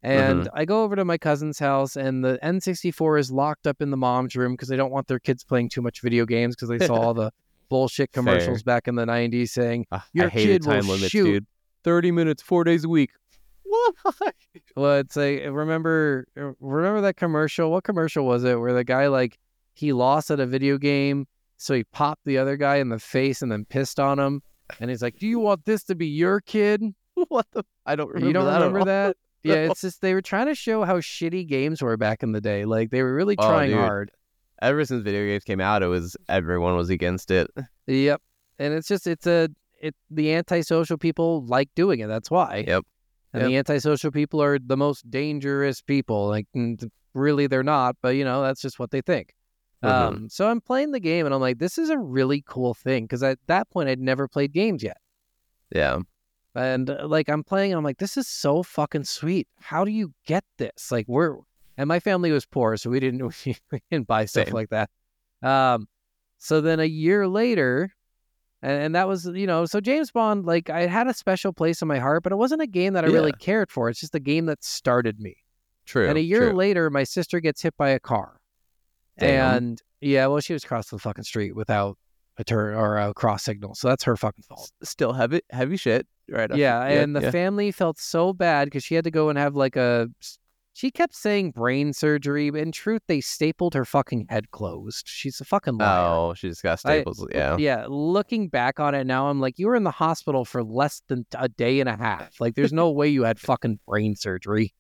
And Mm-hmm. I go over to my cousin's house, and the N sixty-four is locked up in the mom's room because they don't want their kids playing too much video games because they saw all the bullshit commercials back in the nineties saying, Uh, I your hated kid will time limits, shoot dude. thirty minutes, four days a week. What? Well, it's like, remember, remember that commercial? What commercial was it where the guy, like, he lost at a video game, so he popped the other guy in the face and then pissed on him. And he's like, do you want this to be your kid? What the? I don't remember You don't that remember at all. that? Yeah, No. it's just they were trying to show how shitty games were back in the day. Like, they were really Oh, trying dude. hard. Ever since video games came out, it was everyone was against it. Yep. And it's just, it's a, it, the antisocial people like doing it. That's why. Yep. And the antisocial people are the most dangerous people. Like, really, they're not, but, you know, that's just what they think. Mhm. Um, so I'm playing the game, and I'm like, this is a really cool thing, because at that point, I'd never played games yet. Yeah. And, uh, like, I'm playing, and I'm like, this is so fucking sweet. How do you get this? Like, we're... And my family was poor, so we didn't, we didn't buy stuff Same. like that. Um, so then a year later... And, and that was, you know, so James Bond, like, I had a special place in my heart, but it wasn't a game that I really Yeah. cared for. It's just a game that started me. True. And a year true. later, my sister gets hit by a car. Damn. And, yeah, well, she was crossing the fucking street without a turn or a cross signal. So that's her fucking fault. Still heavy, heavy shit. Right. after- Yeah, and the yeah. family felt so bad because she had to go and have, like, a... She kept saying brain surgery, but in truth, they stapled her fucking head closed. She's a fucking liar. Oh, she just got I- staples. yeah. Yeah, looking back on it now, I'm like, you were in the hospital for less than a day and a half. Like, there's no way you had fucking brain surgery.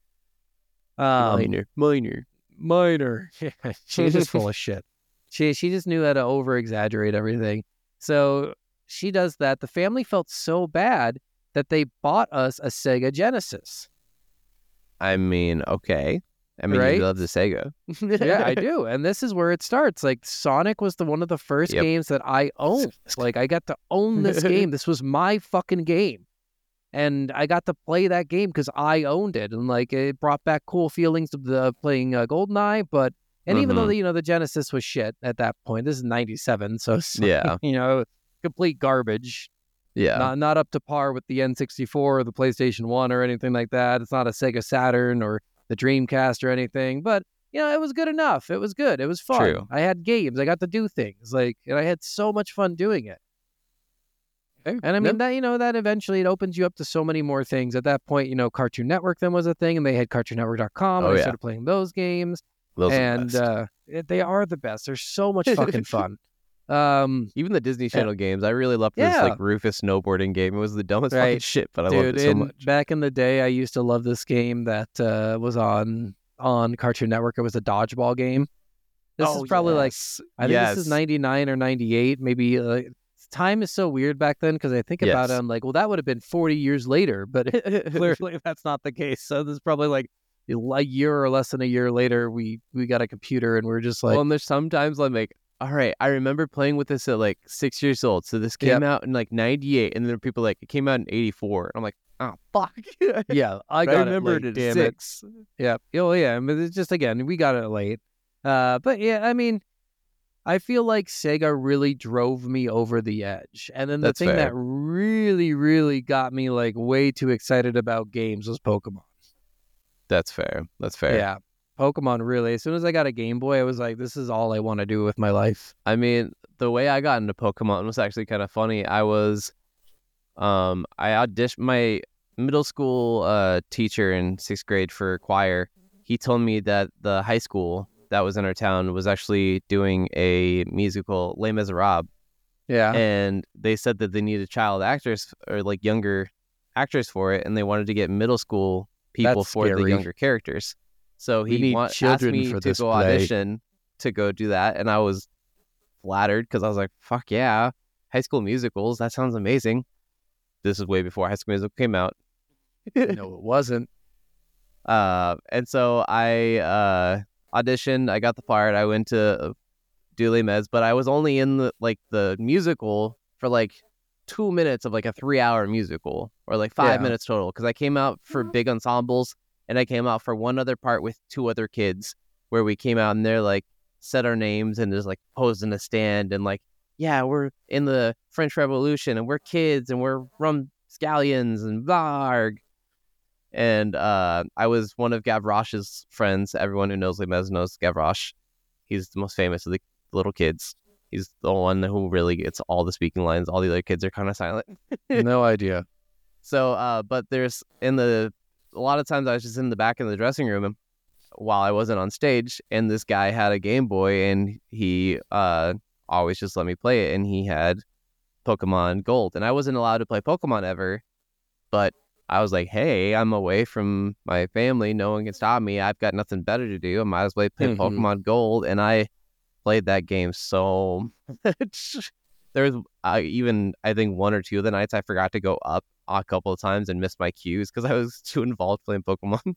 Um, minor. Minor. minor. Yeah, she's just full of shit. She she just knew how to over exaggerate everything. So she does that. The family felt so bad that they bought us a Sega Genesis. I mean, okay. I mean, Right? you love the Sega. Yeah, I do. And this is where it starts. Like, Sonic was the one of the first Yep. games that I owned. Like, I got to own this game. This was my fucking game. And I got to play that game because I owned it. And, like, it brought back cool feelings of the playing uh, GoldenEye. But, and even though, Mhm. you know, the Genesis was shit at that point, this is ninety-seven. So, it's, like, Yeah. you know, complete garbage. Yeah. Not not up to par with the N sixty-four or the PlayStation one or anything like that. It's not a Sega Saturn or the Dreamcast or anything, but you know, it was good enough. It was good. It was fun. True. I had games. I got to do things like, and I had so much fun doing it. And I mean, Yep. that, you know, that eventually it opens you up to so many more things. At that point, you know, Cartoon Network then was a thing, and they had cartoon network dot com. Oh, and I yeah. started playing those games, Those are the and best. uh, it- they are the best. They're so much fucking fun. Um, Even the Disney Channel games, I really loved this Yeah. like Rufus snowboarding game. It was the dumbest fucking Right. shit, but I loved Dude, it so in- much. back in the day, I used to love this game that uh, was on on Cartoon Network. It was a dodgeball game. This Oh, is probably like yes. I think this is Yes. ninety-nine or ninety-eight. Maybe uh, time is so weird back then because I think about it. Yes. I'm like, well, that would have been forty years later, but clearly that's not the case. So this is probably like a year or less than a year later. We we got a computer and we're just like, Well, and there's sometimes I'm like, all right, I remember playing with this at like six years old. So this came Yep. out in like ninety-eight, and then people like it came out in eighty-four. And I'm like, oh fuck. yeah, I I got remembered it. it Late, at damn it. six. Yeah. Oh, yeah. But it's just, again, we got it late. Uh, but yeah, I mean, I feel like Sega really drove me over the edge. And then the That's thing fair. that really, really got me like way too excited about games was Pokemon. That's fair. That's fair. Yeah. Pokemon really. As soon as I got a Game Boy, I was like, this is all I want to do with my life. I mean, the way I got into Pokemon was actually kind of funny. I was, um, I auditioned my middle school uh teacher in sixth grade for choir. He told me that the high school that was in our town was actually doing a musical, Les Miserables, Yeah. and they said that they needed child actors or like younger actors for it, and they wanted to get middle school people That's for the scary. younger characters. So We he need wa- asked children me for to this go play. audition to go do that, and I was flattered because I was like, "Fuck yeah, High School Musicals! That sounds amazing." This is way before High School Musical came out. no, it wasn't. Uh, and so I uh, auditioned. I got the part. I went to do Les Mis, but I was only in the like the musical for like two minutes of like a three-hour musical, or like five Yeah. minutes total, because I came out for big ensembles, and I came out for one other part with two other kids, where we came out and they're like said our names and just like posed in a stand and like, yeah, we're in the French Revolution and we're kids and we're rum scallions and blarg. And uh, I was one of Gavroche's friends. Everyone who knows Les Mis knows Gavroche. He's the most famous of the little kids. He's the one who really gets all the speaking lines. All the other kids are kind of silent. No idea. So, uh, but there's in the a lot of times I was just in the back in the dressing room and, while I wasn't on stage, and this guy had a Game Boy, and he uh always just let me play it, and he had Pokemon Gold, and I wasn't allowed to play Pokemon ever, but I was like, hey, I'm away from my family. No one can stop me. I've got nothing better to do. I might as well play Mhm. Pokemon Gold. And I played that game so much. There was uh, even, I think, one or two of the nights I forgot to go up a couple of times and missed my cues because I was too involved playing Pokemon.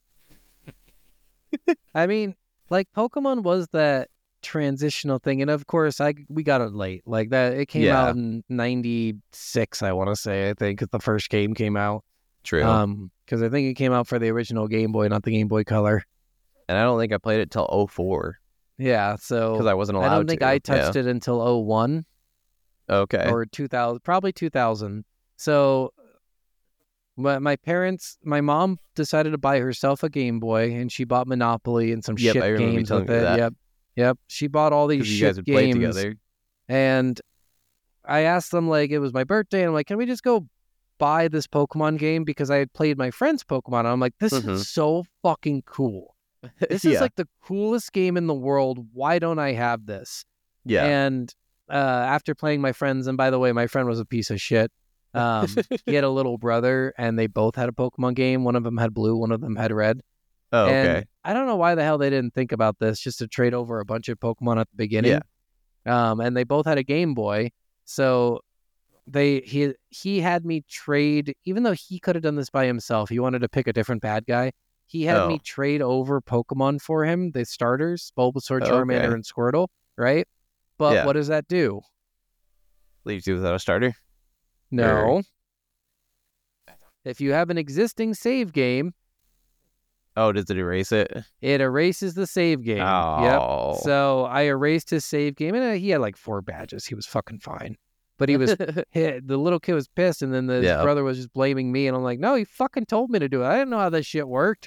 I mean, like Pokemon was that transitional thing, and of course, I we got it late. Like that, it came Yeah. out in ninety-six. I want to say, I think, 'cause the first game came out. True. Um, because I think it came out for the original Game Boy, not the Game Boy Color. And I don't think I played it till oh four Yeah, so because I wasn't allowed I to. don't think I touched it until oh one Okay. or two thousand, probably two thousand. So my, my parents, my mom decided to buy herself a Game Boy, and she bought Monopoly and some Yep, shit I remember you games telling with me it. that. Yep, yep. She bought all these Because you shit guys would play games, together. and I asked them, like, it was my birthday, and I'm like, can we just go buy this Pokemon game? Because I had played my friend's Pokemon, and I'm like, this Mhm. is so fucking cool. This Yeah. is like the coolest game in the world. Why don't I have this? Yeah. And uh, after playing my friends, and by the way, my friend was a piece of shit. Um, he had a little brother, and they both had a Pokemon game. One of them had blue, one of them had red. Oh, And okay. I don't know why the hell they didn't think about this, just to trade over a bunch of Pokemon at the beginning. Um, and they both had a Game Boy, so they he he had me trade. Even though he could have done this by himself, he wanted to pick a different bad guy. He had Oh. me trade over Pokemon for him, the starters, Bulbasaur, Oh, Charmander, okay. and Squirtle, right? But Yeah. what does that do? Leaves you without a starter. No. If you have an existing save game, Oh, does it erase it? it erases the save game. Oh. Yep. So I erased his save game, and uh, he had like four badges. He was fucking fine. But he was hit. The little kid was pissed, and then the Yeah. brother was just blaming me, and I'm like, no, he fucking told me to do it. I didn't know how this shit worked.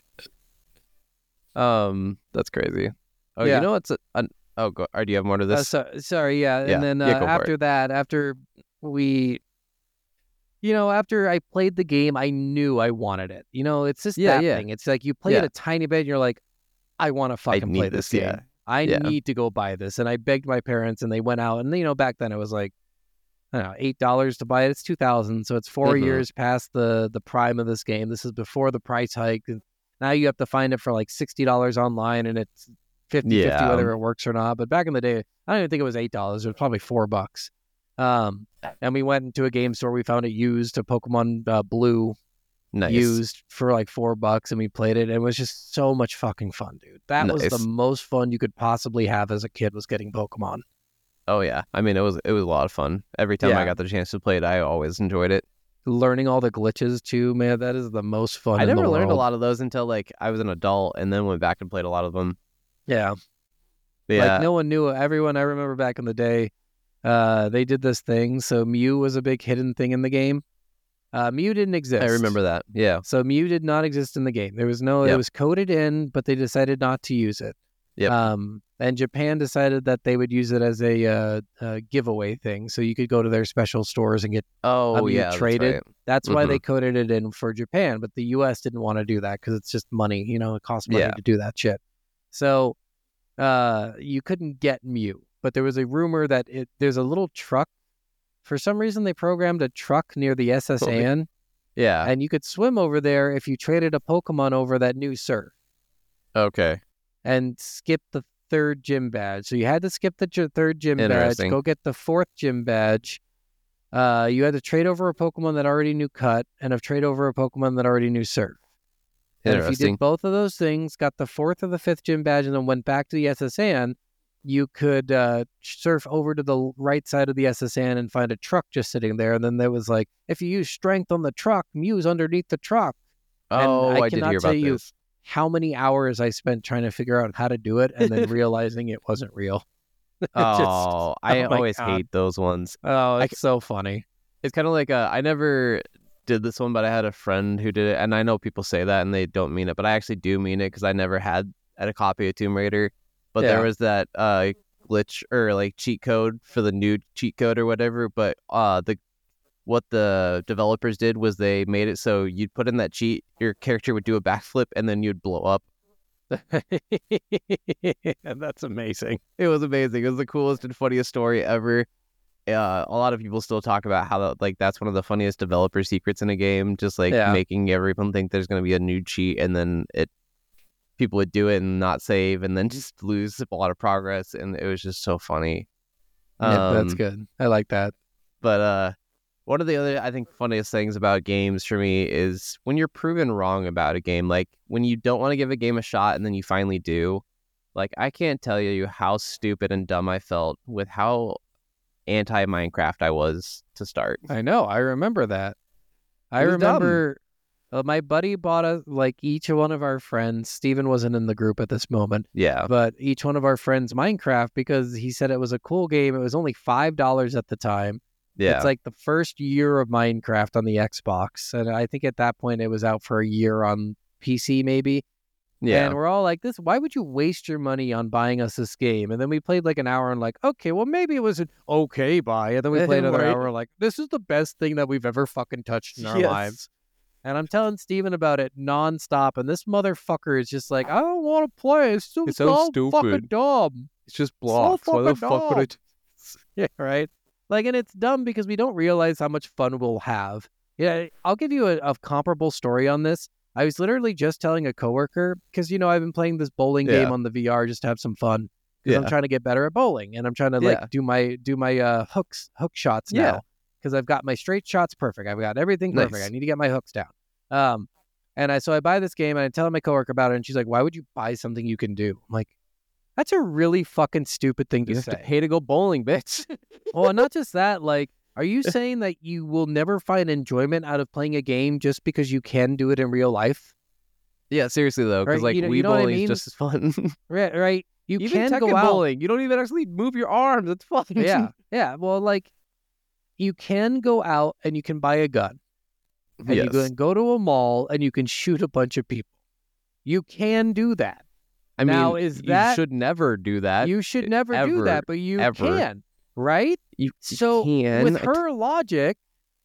Um, that's crazy. Oh, Yeah. you know what's a, an, oh, go, or do you have more to Uh, this? so, sorry, yeah. Yeah, And then uh, yeah, go for after it. that, after we, you know, after I played the game, I knew I wanted it. You know, it's just Yeah, that yeah. thing. It's like you play Yeah. it a tiny bit, and you're like, I want to fucking need play this, this, game. yeah. I Yeah. need to go buy this. And I begged my parents, and they went out. And, you know, back then it was like, I don't know, eight dollars to buy it. It's two thousand, so it's four Mhm. years past the the prime of this game. This is before the price hike. And now you have to find it for like sixty dollars online, and it's fifty fifty Yeah. whether it works or not. But back in the day, I don't even think it was eight dollars. It was probably four bucks. Um, and we went into a game store. We found it used, a Pokemon uh, Blue Nice. used for like four bucks, and we played it. And it was just so much fucking fun, dude. That was Nice. the most fun you could possibly have as a kid, was getting Pokemon. Oh yeah. I mean, it was it was a lot of fun. Every time I Yeah. got the chance to play it, I always enjoyed it. Learning all the glitches too, man. That is the most fun. I in the never learned a world. lot of those until like I was an adult, and then went back and played a lot of them. Yeah. But yeah. Like no one knew. Everyone I remember back in the day, uh, they did this thing. So Mew was a big hidden thing in the game. Uh, Mew didn't exist. I remember that. Yeah. So Mew did not exist in the game. There was no. It Yep. was coded in, but they decided not to use it. Yep. Um, and Japan decided that they would use it as a, uh, a giveaway thing. So you could go to their special stores and get. Oh Mew yeah. that's traded. right. That's why Mhm. they coded it in for Japan, but the U S didn't want to do that because it's just money. You know, it costs money Yeah. to do that shit. So uh, you couldn't get Mew, but there was a rumor that it, there's a little truck. For some reason, they programmed a truck near the S S N, Yeah. and you could swim over there if you traded a Pokemon over that new surf Okay. and skip the third gym badge. So you had to skip the gy- third gym badge, Interesting. go get the fourth gym badge. Uh, you had to trade over a Pokemon that already knew Cut, and have trade over a Pokemon that already knew Surf. And if you Interesting. did both of those things, got the fourth or the fifth gym badge, and then went back to the S S N, you could uh, surf over to the right side of the S S N and find a truck just sitting there. And then there was like, if you use strength on the truck, Mew's underneath the truck. And Oh, I I, did cannot hear tell about you this. How many hours I spent trying to figure out how to do it, and then realizing it wasn't real. It just- Oh, I oh my always God. hate those ones. oh, I it's so funny. It's kind of like uh, I never did this one, but I had a friend who did it, and I know people say that and they don't mean it, but I actually do mean it because I never had, had a copy of Tomb Raider. But Yeah. there was that uh, glitch or like cheat code for the new cheat code or whatever. But uh, the what the developers did was they made it so you'd put in that cheat, your character would do a backflip, and then you'd blow up. That's amazing. It was amazing. It was the coolest and funniest story ever. Uh, a lot of people still talk about how like that's one of the funniest developer secrets in a game, just like Yeah. making everyone think there's going to be a new cheat, and then it people would do it and not save, and then just lose a lot of progress, and it was just so funny. Yeah, that's Um, good. I like that. But uh, one of the other I think funniest things about games for me is when you're proven wrong about a game, like when you don't want to give a game a shot and then you finally do. Like I can't tell you how stupid and dumb I felt with how anti-Minecraft I was to start. I know. I remember that. I It was dumb. remember uh, my buddy bought us, like each one of our friends, Steven wasn't in the group at this moment, Yeah. but each one of our friends Minecraft because he said it was a cool game. It was only five dollars at the time. Yeah. It's like the first year of Minecraft on the Xbox. And I think at that point it was out for a year on P C maybe. yeah. And we're all like, this, why would you waste your money on buying us this game? And then we played like an hour and like, okay, well, maybe it was an okay buy. And then we played another Right. hour like, this is the best thing that we've ever fucking touched in our Yes. lives. And I'm telling Steven about it nonstop. And this motherfucker is just like, I don't want to play. It's so, It's so so fucking stupid. dumb. It's just blocks. Why the fuck would I it? Yeah, right. Like, and it's dumb because we don't realize how much fun we'll have. Yeah, I'll give you a, a comparable story on this. I was literally just telling a coworker because you know I've been playing this bowling Yeah. game on the V R just to have some fun. Because I'm Yeah. trying to get better at bowling and I'm trying to Yeah. like do my do my uh, hooks hook shots Yeah. now because I've got my straight shots perfect. I've got everything perfect. Nice. I need to get my hooks down. Um, and I so I buy this game and I tell my coworker about it and she's like, "Why would you buy something you can do?" I'm like, "That's a really fucking stupid thing You to have say." to pay to go bowling, bitch. Well, and not just that, like, are you saying that you will never find enjoyment out of playing a game just because you can do it in real life? Yeah, seriously though, because Right, like you know- Wii you know what I bowling mean? is just as fun. Right, right. You Even can Tekken go out. bowling, you don't even actually move your arms. It's fun. Yeah, yeah. Well, like, you can go out and you can buy a gun. And you Yes. can go to a mall and you can shoot a bunch of people. You can do that. I mean, Now, is you that- should never do that. You should never do ever, that, but you ever. can, right? You So, can. with I- her logic,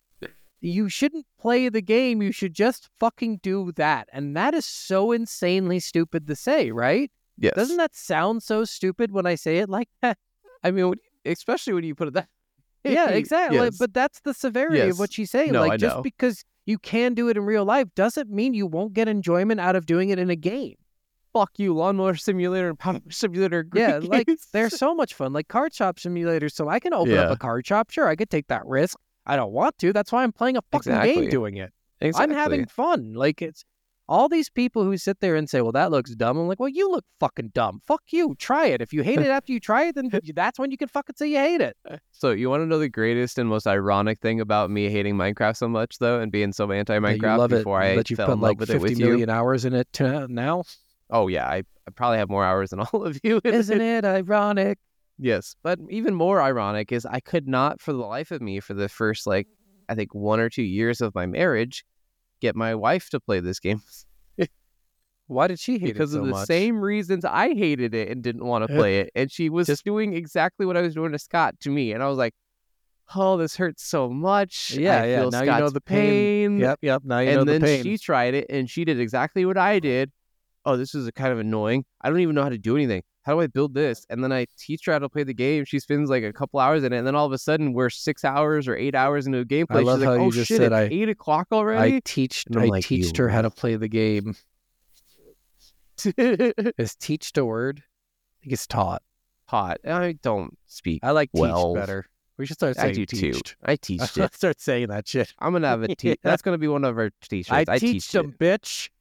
you shouldn't play the game. You should just fucking do that. And that is so insanely stupid to say, right? yes. Doesn't that sound so stupid when I say it like that? I mean, when- especially when you put it that. Yeah, exactly. Yes. But that's the severity Yes. of what she's saying. No, like, I just know. because you can do it in real life doesn't mean you won't get enjoyment out of doing it in a game. Fuck you, Lawnmower Simulator and Power Simulator. are great Yeah, like, games. they're so much fun. Like card shop simulators. So I can open up Yeah. a card shop. Sure, I could take that risk. I don't want to. That's why I'm playing a fucking Exactly. game doing it. Exactly. I'm having fun. Like, it's all these people who sit there and say, well, that looks dumb. I'm like, well, you look fucking dumb. Fuck you. Try it. If you hate it after you try it, then that's when you can fucking say you hate it. So you want to know the greatest and most ironic thing about me hating Minecraft so much, though, and being so anti-Minecraft you love it before I that you fell put in love like with it fifty with million you? hours in it to now. Oh yeah, I, I probably have more hours than all of you. in Isn't it ironic? Yes, but even more ironic is I could not, for the life of me, for the first like I think one or two years of my marriage, get my wife to play this game Why did she hate because it so of the much? same reasons I hated it and didn't want to play it, and she was Just- doing exactly what I was doing to Scott to me, and I was like, "Oh, this hurts so much." Yeah, I yeah. feel Now you know Scott's the pain. Yep, yep. Now you know and the then pain. she tried it and she did exactly what I did. Oh, this is kind of annoying. I don't even know how to do anything. How do I build this? And then I teach her how to play the game. She spends like a couple hours in it, and then all of a sudden we're six hours or eight hours into a gameplay. I love She's like, how "Oh you just shit, said it's I- eight o'clock already." I teached And I'm I like, teached you- her how to play the game. Is teached a word? I think it's taught. Hot. I don't speak. I like teach Well, better. We should start I saying do teached. too. I teach it. Let's start saying that shit. I'm gonna have a te- Yeah. That's gonna be one of our t-shirts. I, I, teach teach them, bitch.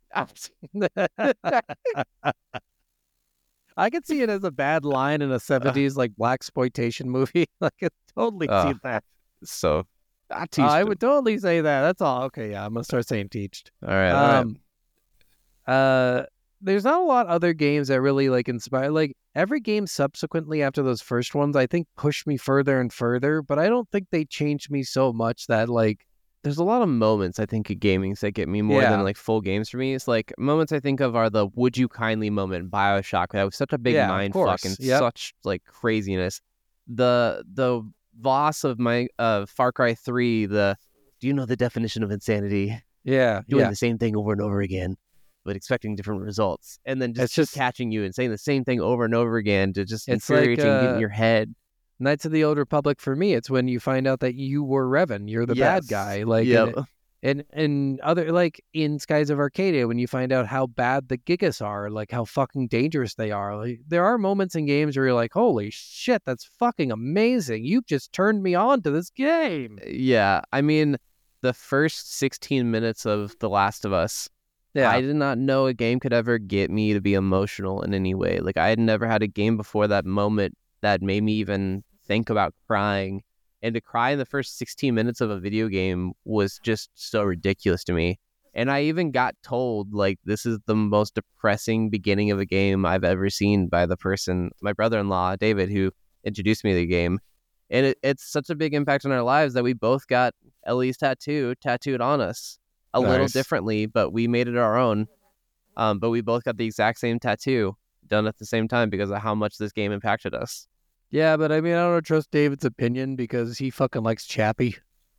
I could see it as a bad line in a seventies like black exploitation movie. I could totally Uh, see that. So I teach. Uh, I them. would totally say that. That's all. Okay, yeah, I'm gonna start saying teached. All right. all right. Um, uh, there's not a lot of other games that really like inspire. Like every game subsequently after those first ones, I think pushed me further and further. But I don't think they changed me so much that like there's a lot of moments I think of gaming that get me more Yeah. than like full games for me. It's like moments I think of are the "Would you kindly" moment in BioShock. That was such a big Yeah, of mind course. fuck and Yep. such like craziness. The the boss of my uh Far Cry three. The do you know the definition of insanity? Yeah, Doing yeah. the same thing over and over again, but expecting different results, and then just, It's just- catching you and saying the same thing over and over again to just It's like, infuriating, get uh, in your head. Knights of the Old Republic for me, it's when you find out that you were Revan, you're the Yes. bad guy. Like, Yep. and, and and other like in Skies of Arcadia, when you find out how bad the Gigas are, like how fucking dangerous they are. Like, there are moments in games where you're like, holy shit, that's fucking amazing. You just turned me on to this game. Yeah, I mean, the first sixteen minutes of The Last of Us, Yeah, I did not know a game could ever get me to be emotional in any way. Like, I had never had a game before that moment that made me even think about crying. And to cry in the first sixteen minutes of a video game was just so ridiculous to me. And I even got told, like, this is the most depressing beginning of a game I've ever seen by the person, my brother-in-law, David, who introduced me to the game. And it, it's such a big impact on our lives that we both got Ellie's tattoo tattooed on us a little Nice. differently, but we made it our own. Um, but we both got the exact same tattoo done at the same time because of how much this game impacted us. yeah, but I mean, I don't trust David's opinion because he fucking likes Chappie.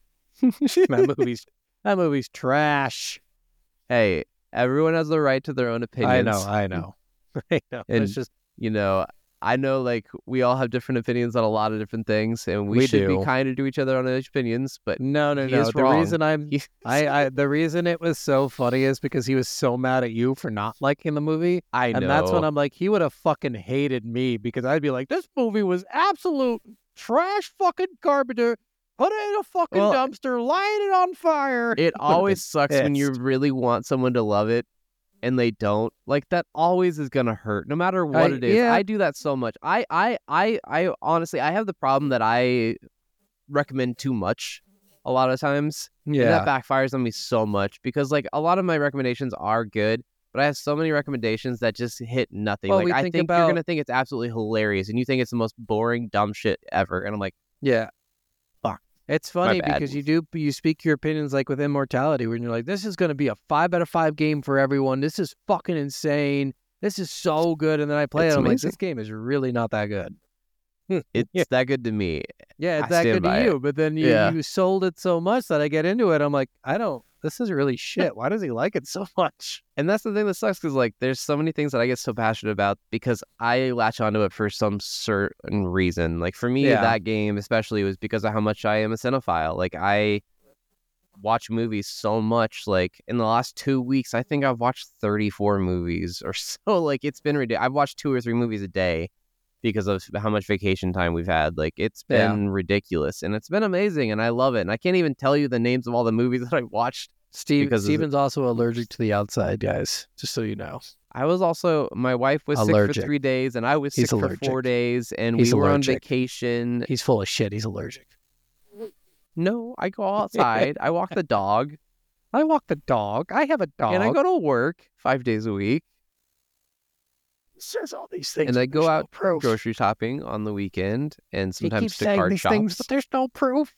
that movie's that movie's trash. Hey, everyone has the right to their own opinions. I know, I know, I know. And- It's just You know, I know like we all have different opinions on a lot of different things, and we, We should do. be kind to each other on those opinions. But no, no, he no. is The wrong. reason I'm He- I, I the reason it was so funny is because he was so mad at you for not liking the movie. I know, And that's when I'm like, he would have fucking hated me because I'd be like, this movie was absolute trash fucking Carpenter. Put it in a fucking Well, dumpster, light it on fire. it always sucks when you pissed. really want someone to love it and they don't. Like that always is gonna hurt, no matter what I- it is. yeah. I do that so much. I, I, I, I honestly, I have the problem that I recommend too much a lot of times. And Yeah. that backfires on me so much because like a lot of my recommendations are good, but I have so many recommendations that just hit nothing. Well, like we I think think about- you're gonna think it's absolutely hilarious, and you think it's the most boring, dumb shit ever. And I'm like, Yeah. Fuck. It's funny bad. because you do you speak your opinions like with Immortality when you're like, this is gonna be a five out of five game for everyone. This is fucking insane. This is so good. And then I play It's it, I'm like, amazing. this game is really not that good. it's Yeah. that good to me. Yeah, it's I that stand good by to it. you. But then you, Yeah. you sold it so much that I get into it. I'm like, I don't this is really shit. Why does he like it so much? And that's the thing that sucks because like there's so many things that I get so passionate about because I latch onto it for some certain reason. Like for me, Yeah. that game especially was because of how much I am a cinephile. Like I watch movies so much. Like in the last two weeks, I think I've watched thirty-four movies or so. Like it's been ridiculous. I've watched two or three movies a day because of how much vacation time we've had. Like it's Yeah. been ridiculous and it's been amazing and I love it. And I can't even tell you the names of all the movies that I watched. Steve Because of the- Steven's also allergic to the outside, guys. Just so you know. I was also, my wife was sick Allergic. for three days and I was He's sick allergic. for four days and He's we were allergic. on vacation. He's full of shit. He's allergic. No, I go outside. I walk the dog I walk the dog. I have a dog. and I go to work five days a week says all these things. and I but go there's no out proof. grocery shopping on the weekend and He sometimes keeps to saying card these shops. things, but there's no proof.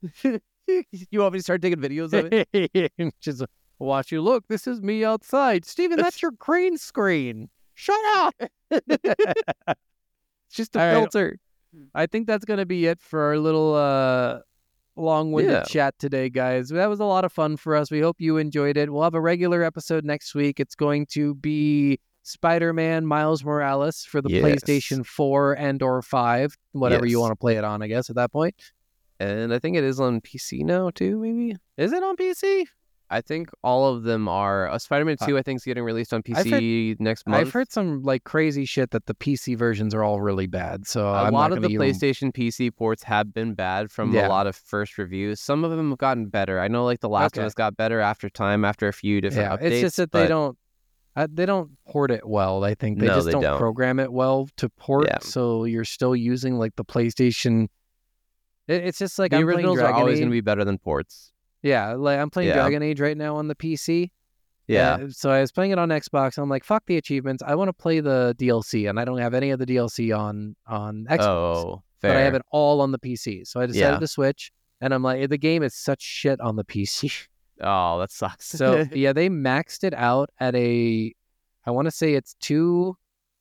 You want me to start taking videos of it? Just watch you look. This is me outside, Steven. That's your green screen. Shut up. It's just a All right. filter. I think that's gonna be it for our little uh long-winded Yeah. chat today, guys. That was a lot of fun for us. We hope you enjoyed it. We'll have a regular episode next week. It's going to be Spider-Man Miles Morales for the Yes. PlayStation four and or five, whatever you Yes. want to play it on, I guess, at that point. And I think it is on P C now too, maybe? Is it on P C? I think all of them are. Uh, Spider-Man Uh, two, I think, is getting released on P I've C next month. I've heard some like crazy shit that the P C versions are all really bad. So a I'm lot not of the gonna even- PlayStation P C ports have been bad from Yeah. a lot of first reviews. Some of them have gotten better. I know, like The Last Okay. of Us got better after time, after a few different Yeah, updates. it's just that they but don't uh, they don't port it well. I think they No, just they don't, don't. program it well to port. Yeah. So you're still using like the PlayStation. It, it's just like the I'm playing originals are Dragon always Age. going to be better than ports. Yeah, like I'm playing Yeah. Dragon Age right now on the P C. Yeah. Uh, so I was playing it on Xbox. And I'm like, fuck the achievements. I want to play the D L C, and I don't have any of the D L C on on Xbox. Oh, fair. But I have it all on the P C. So I decided Yeah. to switch. And I'm like, the game is such shit on the P C. Oh, that sucks. So yeah, they maxed it out at a, I want to say it's two.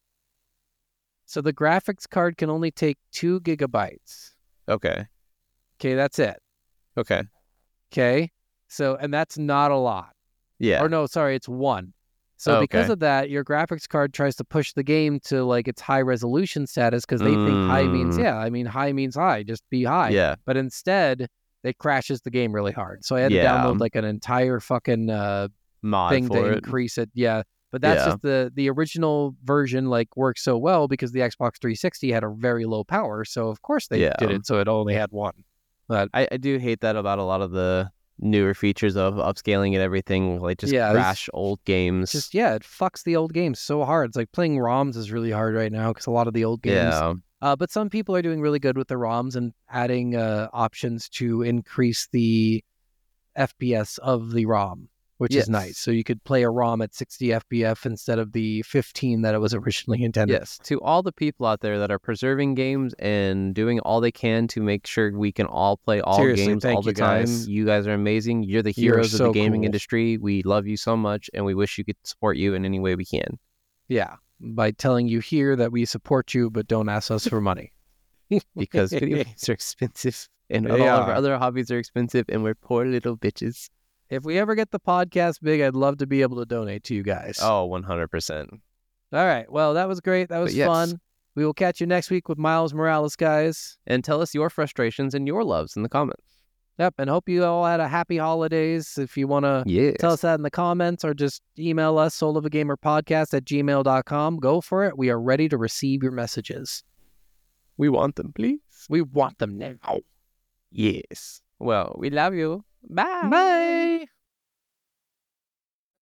So the graphics card can only take two gigabytes. Okay. Okay, that's it. Okay. Okay. So, and that's not a lot. Yeah. Or no, sorry, it's one. So Oh, because okay. of that, your graphics card tries to push the game to like its high resolution status because they think high means, Mm. yeah, I mean, high means high, just be high. Yeah. But instead, it crashes the game really hard. So I had Yeah. to download like an entire fucking uh, Mod thing for to it. increase it. Yeah. But that's Yeah. just the the original version like works so well because the Xbox three sixty had a very low power. So of course they Yeah. did it so it only had one. But I, I do hate that about a lot of the newer features of upscaling and everything, like just Yeah, it's crash old games. just, yeah, it fucks the old games so hard. It's like playing ROMs is really hard right now because a lot of the old games. yeah. Uh, but some people are doing really good with the ROMs and adding uh, options to increase the F P S of the ROM, which Yes. is nice. So you could play a ROM at sixty F P S instead of the fifteen that it was originally intended. Yes, to all the people out there that are preserving games and doing all they can to make sure we can all play all Seriously, games thank all the you, time. guys. You guys are amazing. You're the You're heroes of so the gaming cool. industry. We love you so much, and we wish you could support you in any way we can. Yeah, by telling you here that we support you, but don't ask us for money. Because video games are expensive, and all They of our are. other hobbies are expensive, and we're poor little bitches. If we ever get the podcast big, I'd love to be able to donate to you guys. Oh, one hundred percent. All right. Well, that was great. That was yes. fun. We will catch you next week with Miles Morales, guys. And tell us your frustrations and your loves in the comments. Yep. And hope you all had a happy holidays. If you want to Yes. tell us that in the comments or just email us, soul of a gamer podcast at gmail dot com. Go for it. We are ready to receive your messages. We want them, please. We want them now. Yes. Well, we love you. Bye. Bye.